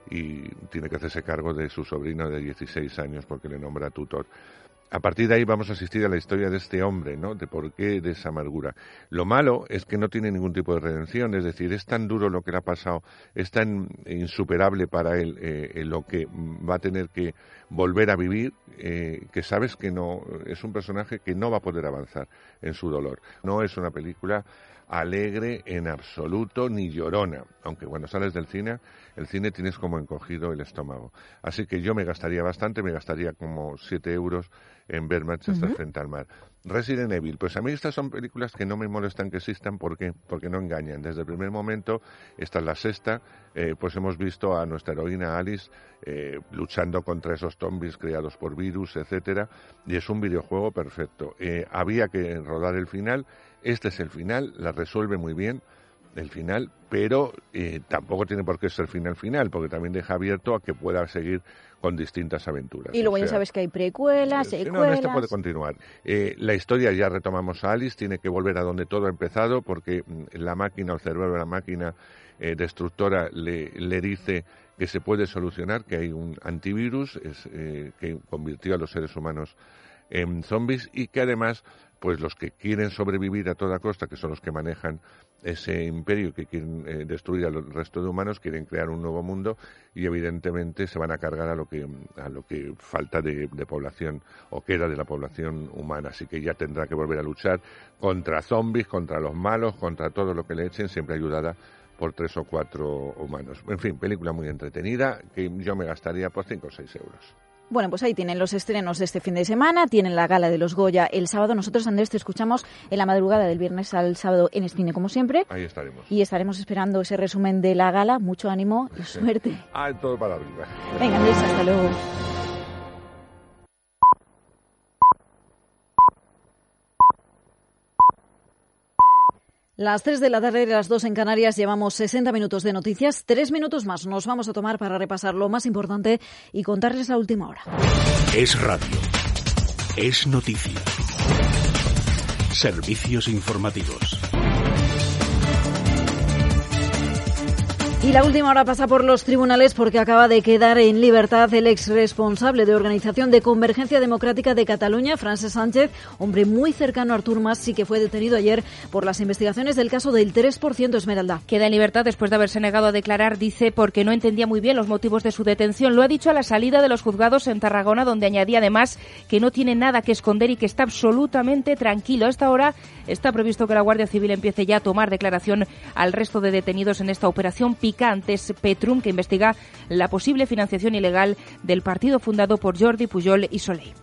Y tiene que hacerse cargo de su sobrino de 16 años porque le nombra tutor. A partir de ahí vamos a asistir a la historia de este hombre, ¿no? De por qué de esa amargura. Lo malo es que no tiene ningún tipo de redención, es decir, es tan duro lo que le ha pasado, es tan insuperable para él lo que va a tener que volver a vivir, que sabes que no es un personaje que no va a poder avanzar en su dolor. No es una película alegre en absoluto ni llorona, aunque cuando sales del cine, el cine tienes como encogido el estómago. Así que yo me gastaría bastante, me gastaría como 7 euros en ver Manchester frente al mar. Resident Evil, pues a mí estas son películas que no me molestan que existan, ¿por qué? Porque no engañan. Desde el primer momento, esta es la sexta, pues hemos visto a nuestra heroína Alice luchando contra esos zombies creados por virus, etcétera, y es un videojuego perfecto. Había que rodar el final, este es el final, la resuelve muy bien el final, pero tampoco tiene por qué ser final, porque también deja abierto a que pueda seguir con distintas aventuras. Y luego ya sabes que hay precuelas, secuelas... No, este puede continuar. La historia, ya retomamos a Alice, tiene que volver a donde todo ha empezado, porque la máquina, el cerebro de la máquina destructora le dice que se puede solucionar, que hay un antivirus que convirtió a los seres humanos en zombies y que además, pues los que quieren sobrevivir a toda costa, que son los que manejan ese imperio que quieren destruir al resto de humanos, quieren crear un nuevo mundo y evidentemente se van a cargar a lo que falta de población o queda de la población humana. Así que ya tendrá que volver a luchar contra zombies, contra los malos, contra todo lo que le echen, siempre ayudada por 3 o 4 humanos. En fin, película muy entretenida que yo me gastaría por 5 o 6 euros. Bueno, pues ahí tienen los estrenos de este fin de semana, tienen la gala de los Goya el sábado. Nosotros, Andrés, te escuchamos en la madrugada del viernes al sábado en Cine, como siempre. Ahí estaremos. Y estaremos esperando ese resumen de la gala. Mucho ánimo y suerte. Todo para arriba. Venga, Andrés, hasta luego. Las 3 de la tarde, las 2 en Canarias, llevamos 60 minutos de noticias. 3 minutos más nos vamos a tomar para repasar lo más importante y contarles la última hora. Es radio. Es noticia. Servicios informativos. Y la última hora pasa por los tribunales porque acaba de quedar en libertad el exresponsable de Organización de Convergencia Democrática de Cataluña, Francesc Sánchez, hombre muy cercano a Artur Mas, y que fue detenido ayer por las investigaciones del caso del 3% Esmeralda. Queda en libertad después de haberse negado a declarar, dice, porque no entendía muy bien los motivos de su detención. Lo ha dicho a la salida de los juzgados en Tarragona, donde añadía además que no tiene nada que esconder y que está absolutamente tranquilo. A esta hora está previsto que la Guardia Civil empiece ya a tomar declaración al resto de detenidos en esta operación antes Petrum, que investiga la posible financiación ilegal del partido fundado por Jordi Pujol y Soler.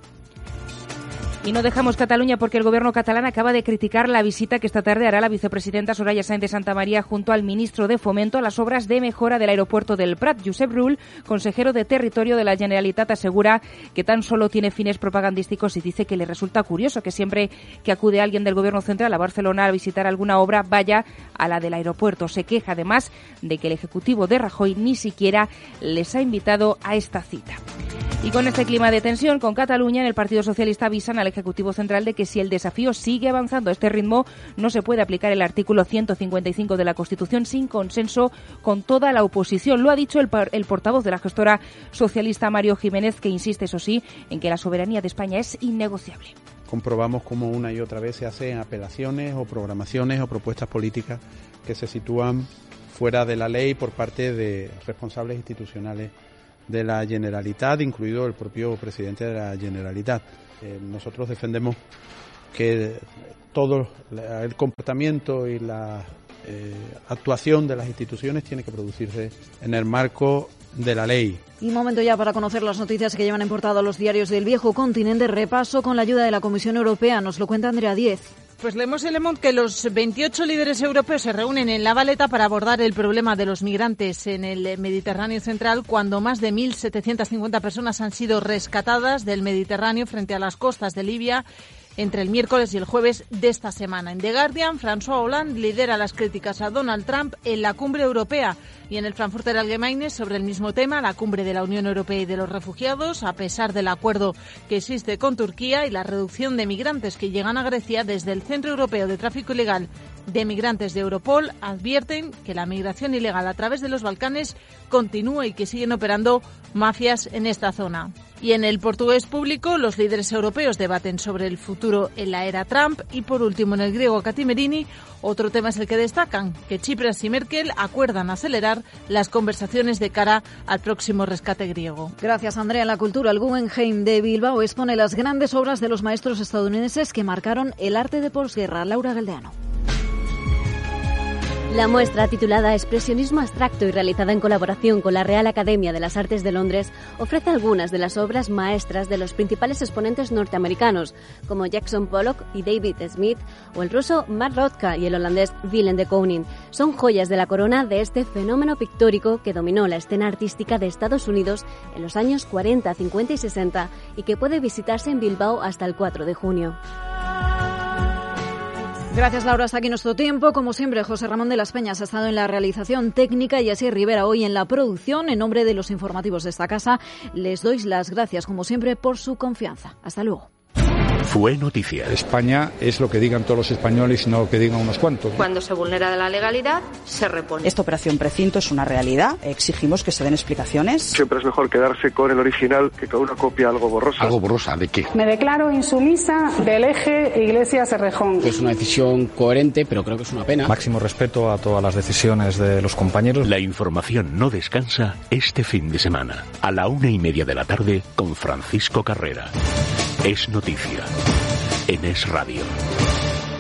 Y no dejamos Cataluña porque el gobierno catalán acaba de criticar la visita que esta tarde hará la vicepresidenta Soraya Sáenz de Santamaría junto al ministro de Fomento a las obras de mejora del aeropuerto del Prat. Josep Rull, consejero de Territorio de la Generalitat, asegura que tan solo tiene fines propagandísticos y dice que le resulta curioso que siempre que acude alguien del gobierno central a Barcelona a visitar alguna obra vaya a la del aeropuerto. Se queja además de que el ejecutivo de Rajoy ni siquiera les ha invitado a esta cita. Y con este clima de tensión con Cataluña, en el Partido Socialista avisan al Ejecutivo Central de que si el desafío sigue avanzando a este ritmo, no se puede aplicar el artículo 155 de la Constitución sin consenso con toda la oposición. Lo ha dicho el portavoz de la gestora socialista, Mario Jiménez, que insiste, eso sí, en que la soberanía de España es innegociable. Comprobamos cómo una y otra vez se hacen apelaciones o programaciones o propuestas políticas que se sitúan fuera de la ley por parte de responsables institucionales de la Generalitat, incluido el propio presidente de la Generalitat. Nosotros defendemos que todo el comportamiento y la actuación de las instituciones tiene que producirse en el marco de la ley. Y momento ya para conocer las noticias que llevan en portada los diarios del viejo continente. Repaso con la ayuda de la Comisión Europea. Nos lo cuenta Andrea Díez. Pues leemos en Le Monde que los 28 líderes europeos se reúnen en La Valeta para abordar el problema de los migrantes en el Mediterráneo central, cuando más de 1.750 personas han sido rescatadas del Mediterráneo frente a las costas de Libia entre el miércoles y el jueves de esta semana. En The Guardian, François Hollande lidera las críticas a Donald Trump en la cumbre europea. Y en el Frankfurter Allgemeine, sobre el mismo tema, la cumbre de la Unión Europea y de los refugiados, a pesar del acuerdo que existe con Turquía y la reducción de migrantes que llegan a Grecia, desde el Centro Europeo de Tráfico Ilegal de Migrantes de Europol advierten que la migración ilegal a través de los Balcanes continúa y que siguen operando mafias en esta zona. Y en el portugués público, los líderes europeos debaten sobre el futuro en la era Trump. Y por último, en el griego Katimerini, otro tema es el que destacan, que Tsipras y Merkel acuerdan acelerar las conversaciones de cara al próximo rescate griego. Gracias, Andrea. La cultura, el Guggenheim de Bilbao expone las grandes obras de los maestros estadounidenses que marcaron el arte de posguerra. Laura Galdeano. La muestra, titulada Expresionismo Abstracto y realizada en colaboración con la Real Academia de las Artes de Londres, ofrece algunas de las obras maestras de los principales exponentes norteamericanos, como Jackson Pollock y David Smith, o el ruso Matt Rothko y el holandés Willem de Kooning. Son joyas de la corona de este fenómeno pictórico que dominó la escena artística de Estados Unidos en los años 40, 50 y 60 y que puede visitarse en Bilbao hasta el 4 de junio. Gracias, Laura. Hasta aquí nuestro tiempo. Como siempre, José Ramón de las Peñas ha estado en la realización técnica y Asier Rivera hoy en la producción. En nombre de los informativos de esta casa, les doy las gracias, como siempre, por su confianza. Hasta luego. Fue noticia. España es lo que digan todos los españoles y no lo que digan unos cuantos. Cuando se vulnera la legalidad, se repone. Esta operación Precinto es una realidad. Exigimos que se den explicaciones. Siempre es mejor quedarse con el original que con una copia algo borrosa. ¿Algo borrosa de qué? Me declaro insumisa del eje Iglesias-Errejón. Es una decisión coherente, pero creo que es una pena. Máximo respeto a todas las decisiones de los compañeros. La información no descansa este fin de semana. A la 1:30 de la tarde con Francisco Carrera. Es noticia en Es Radio.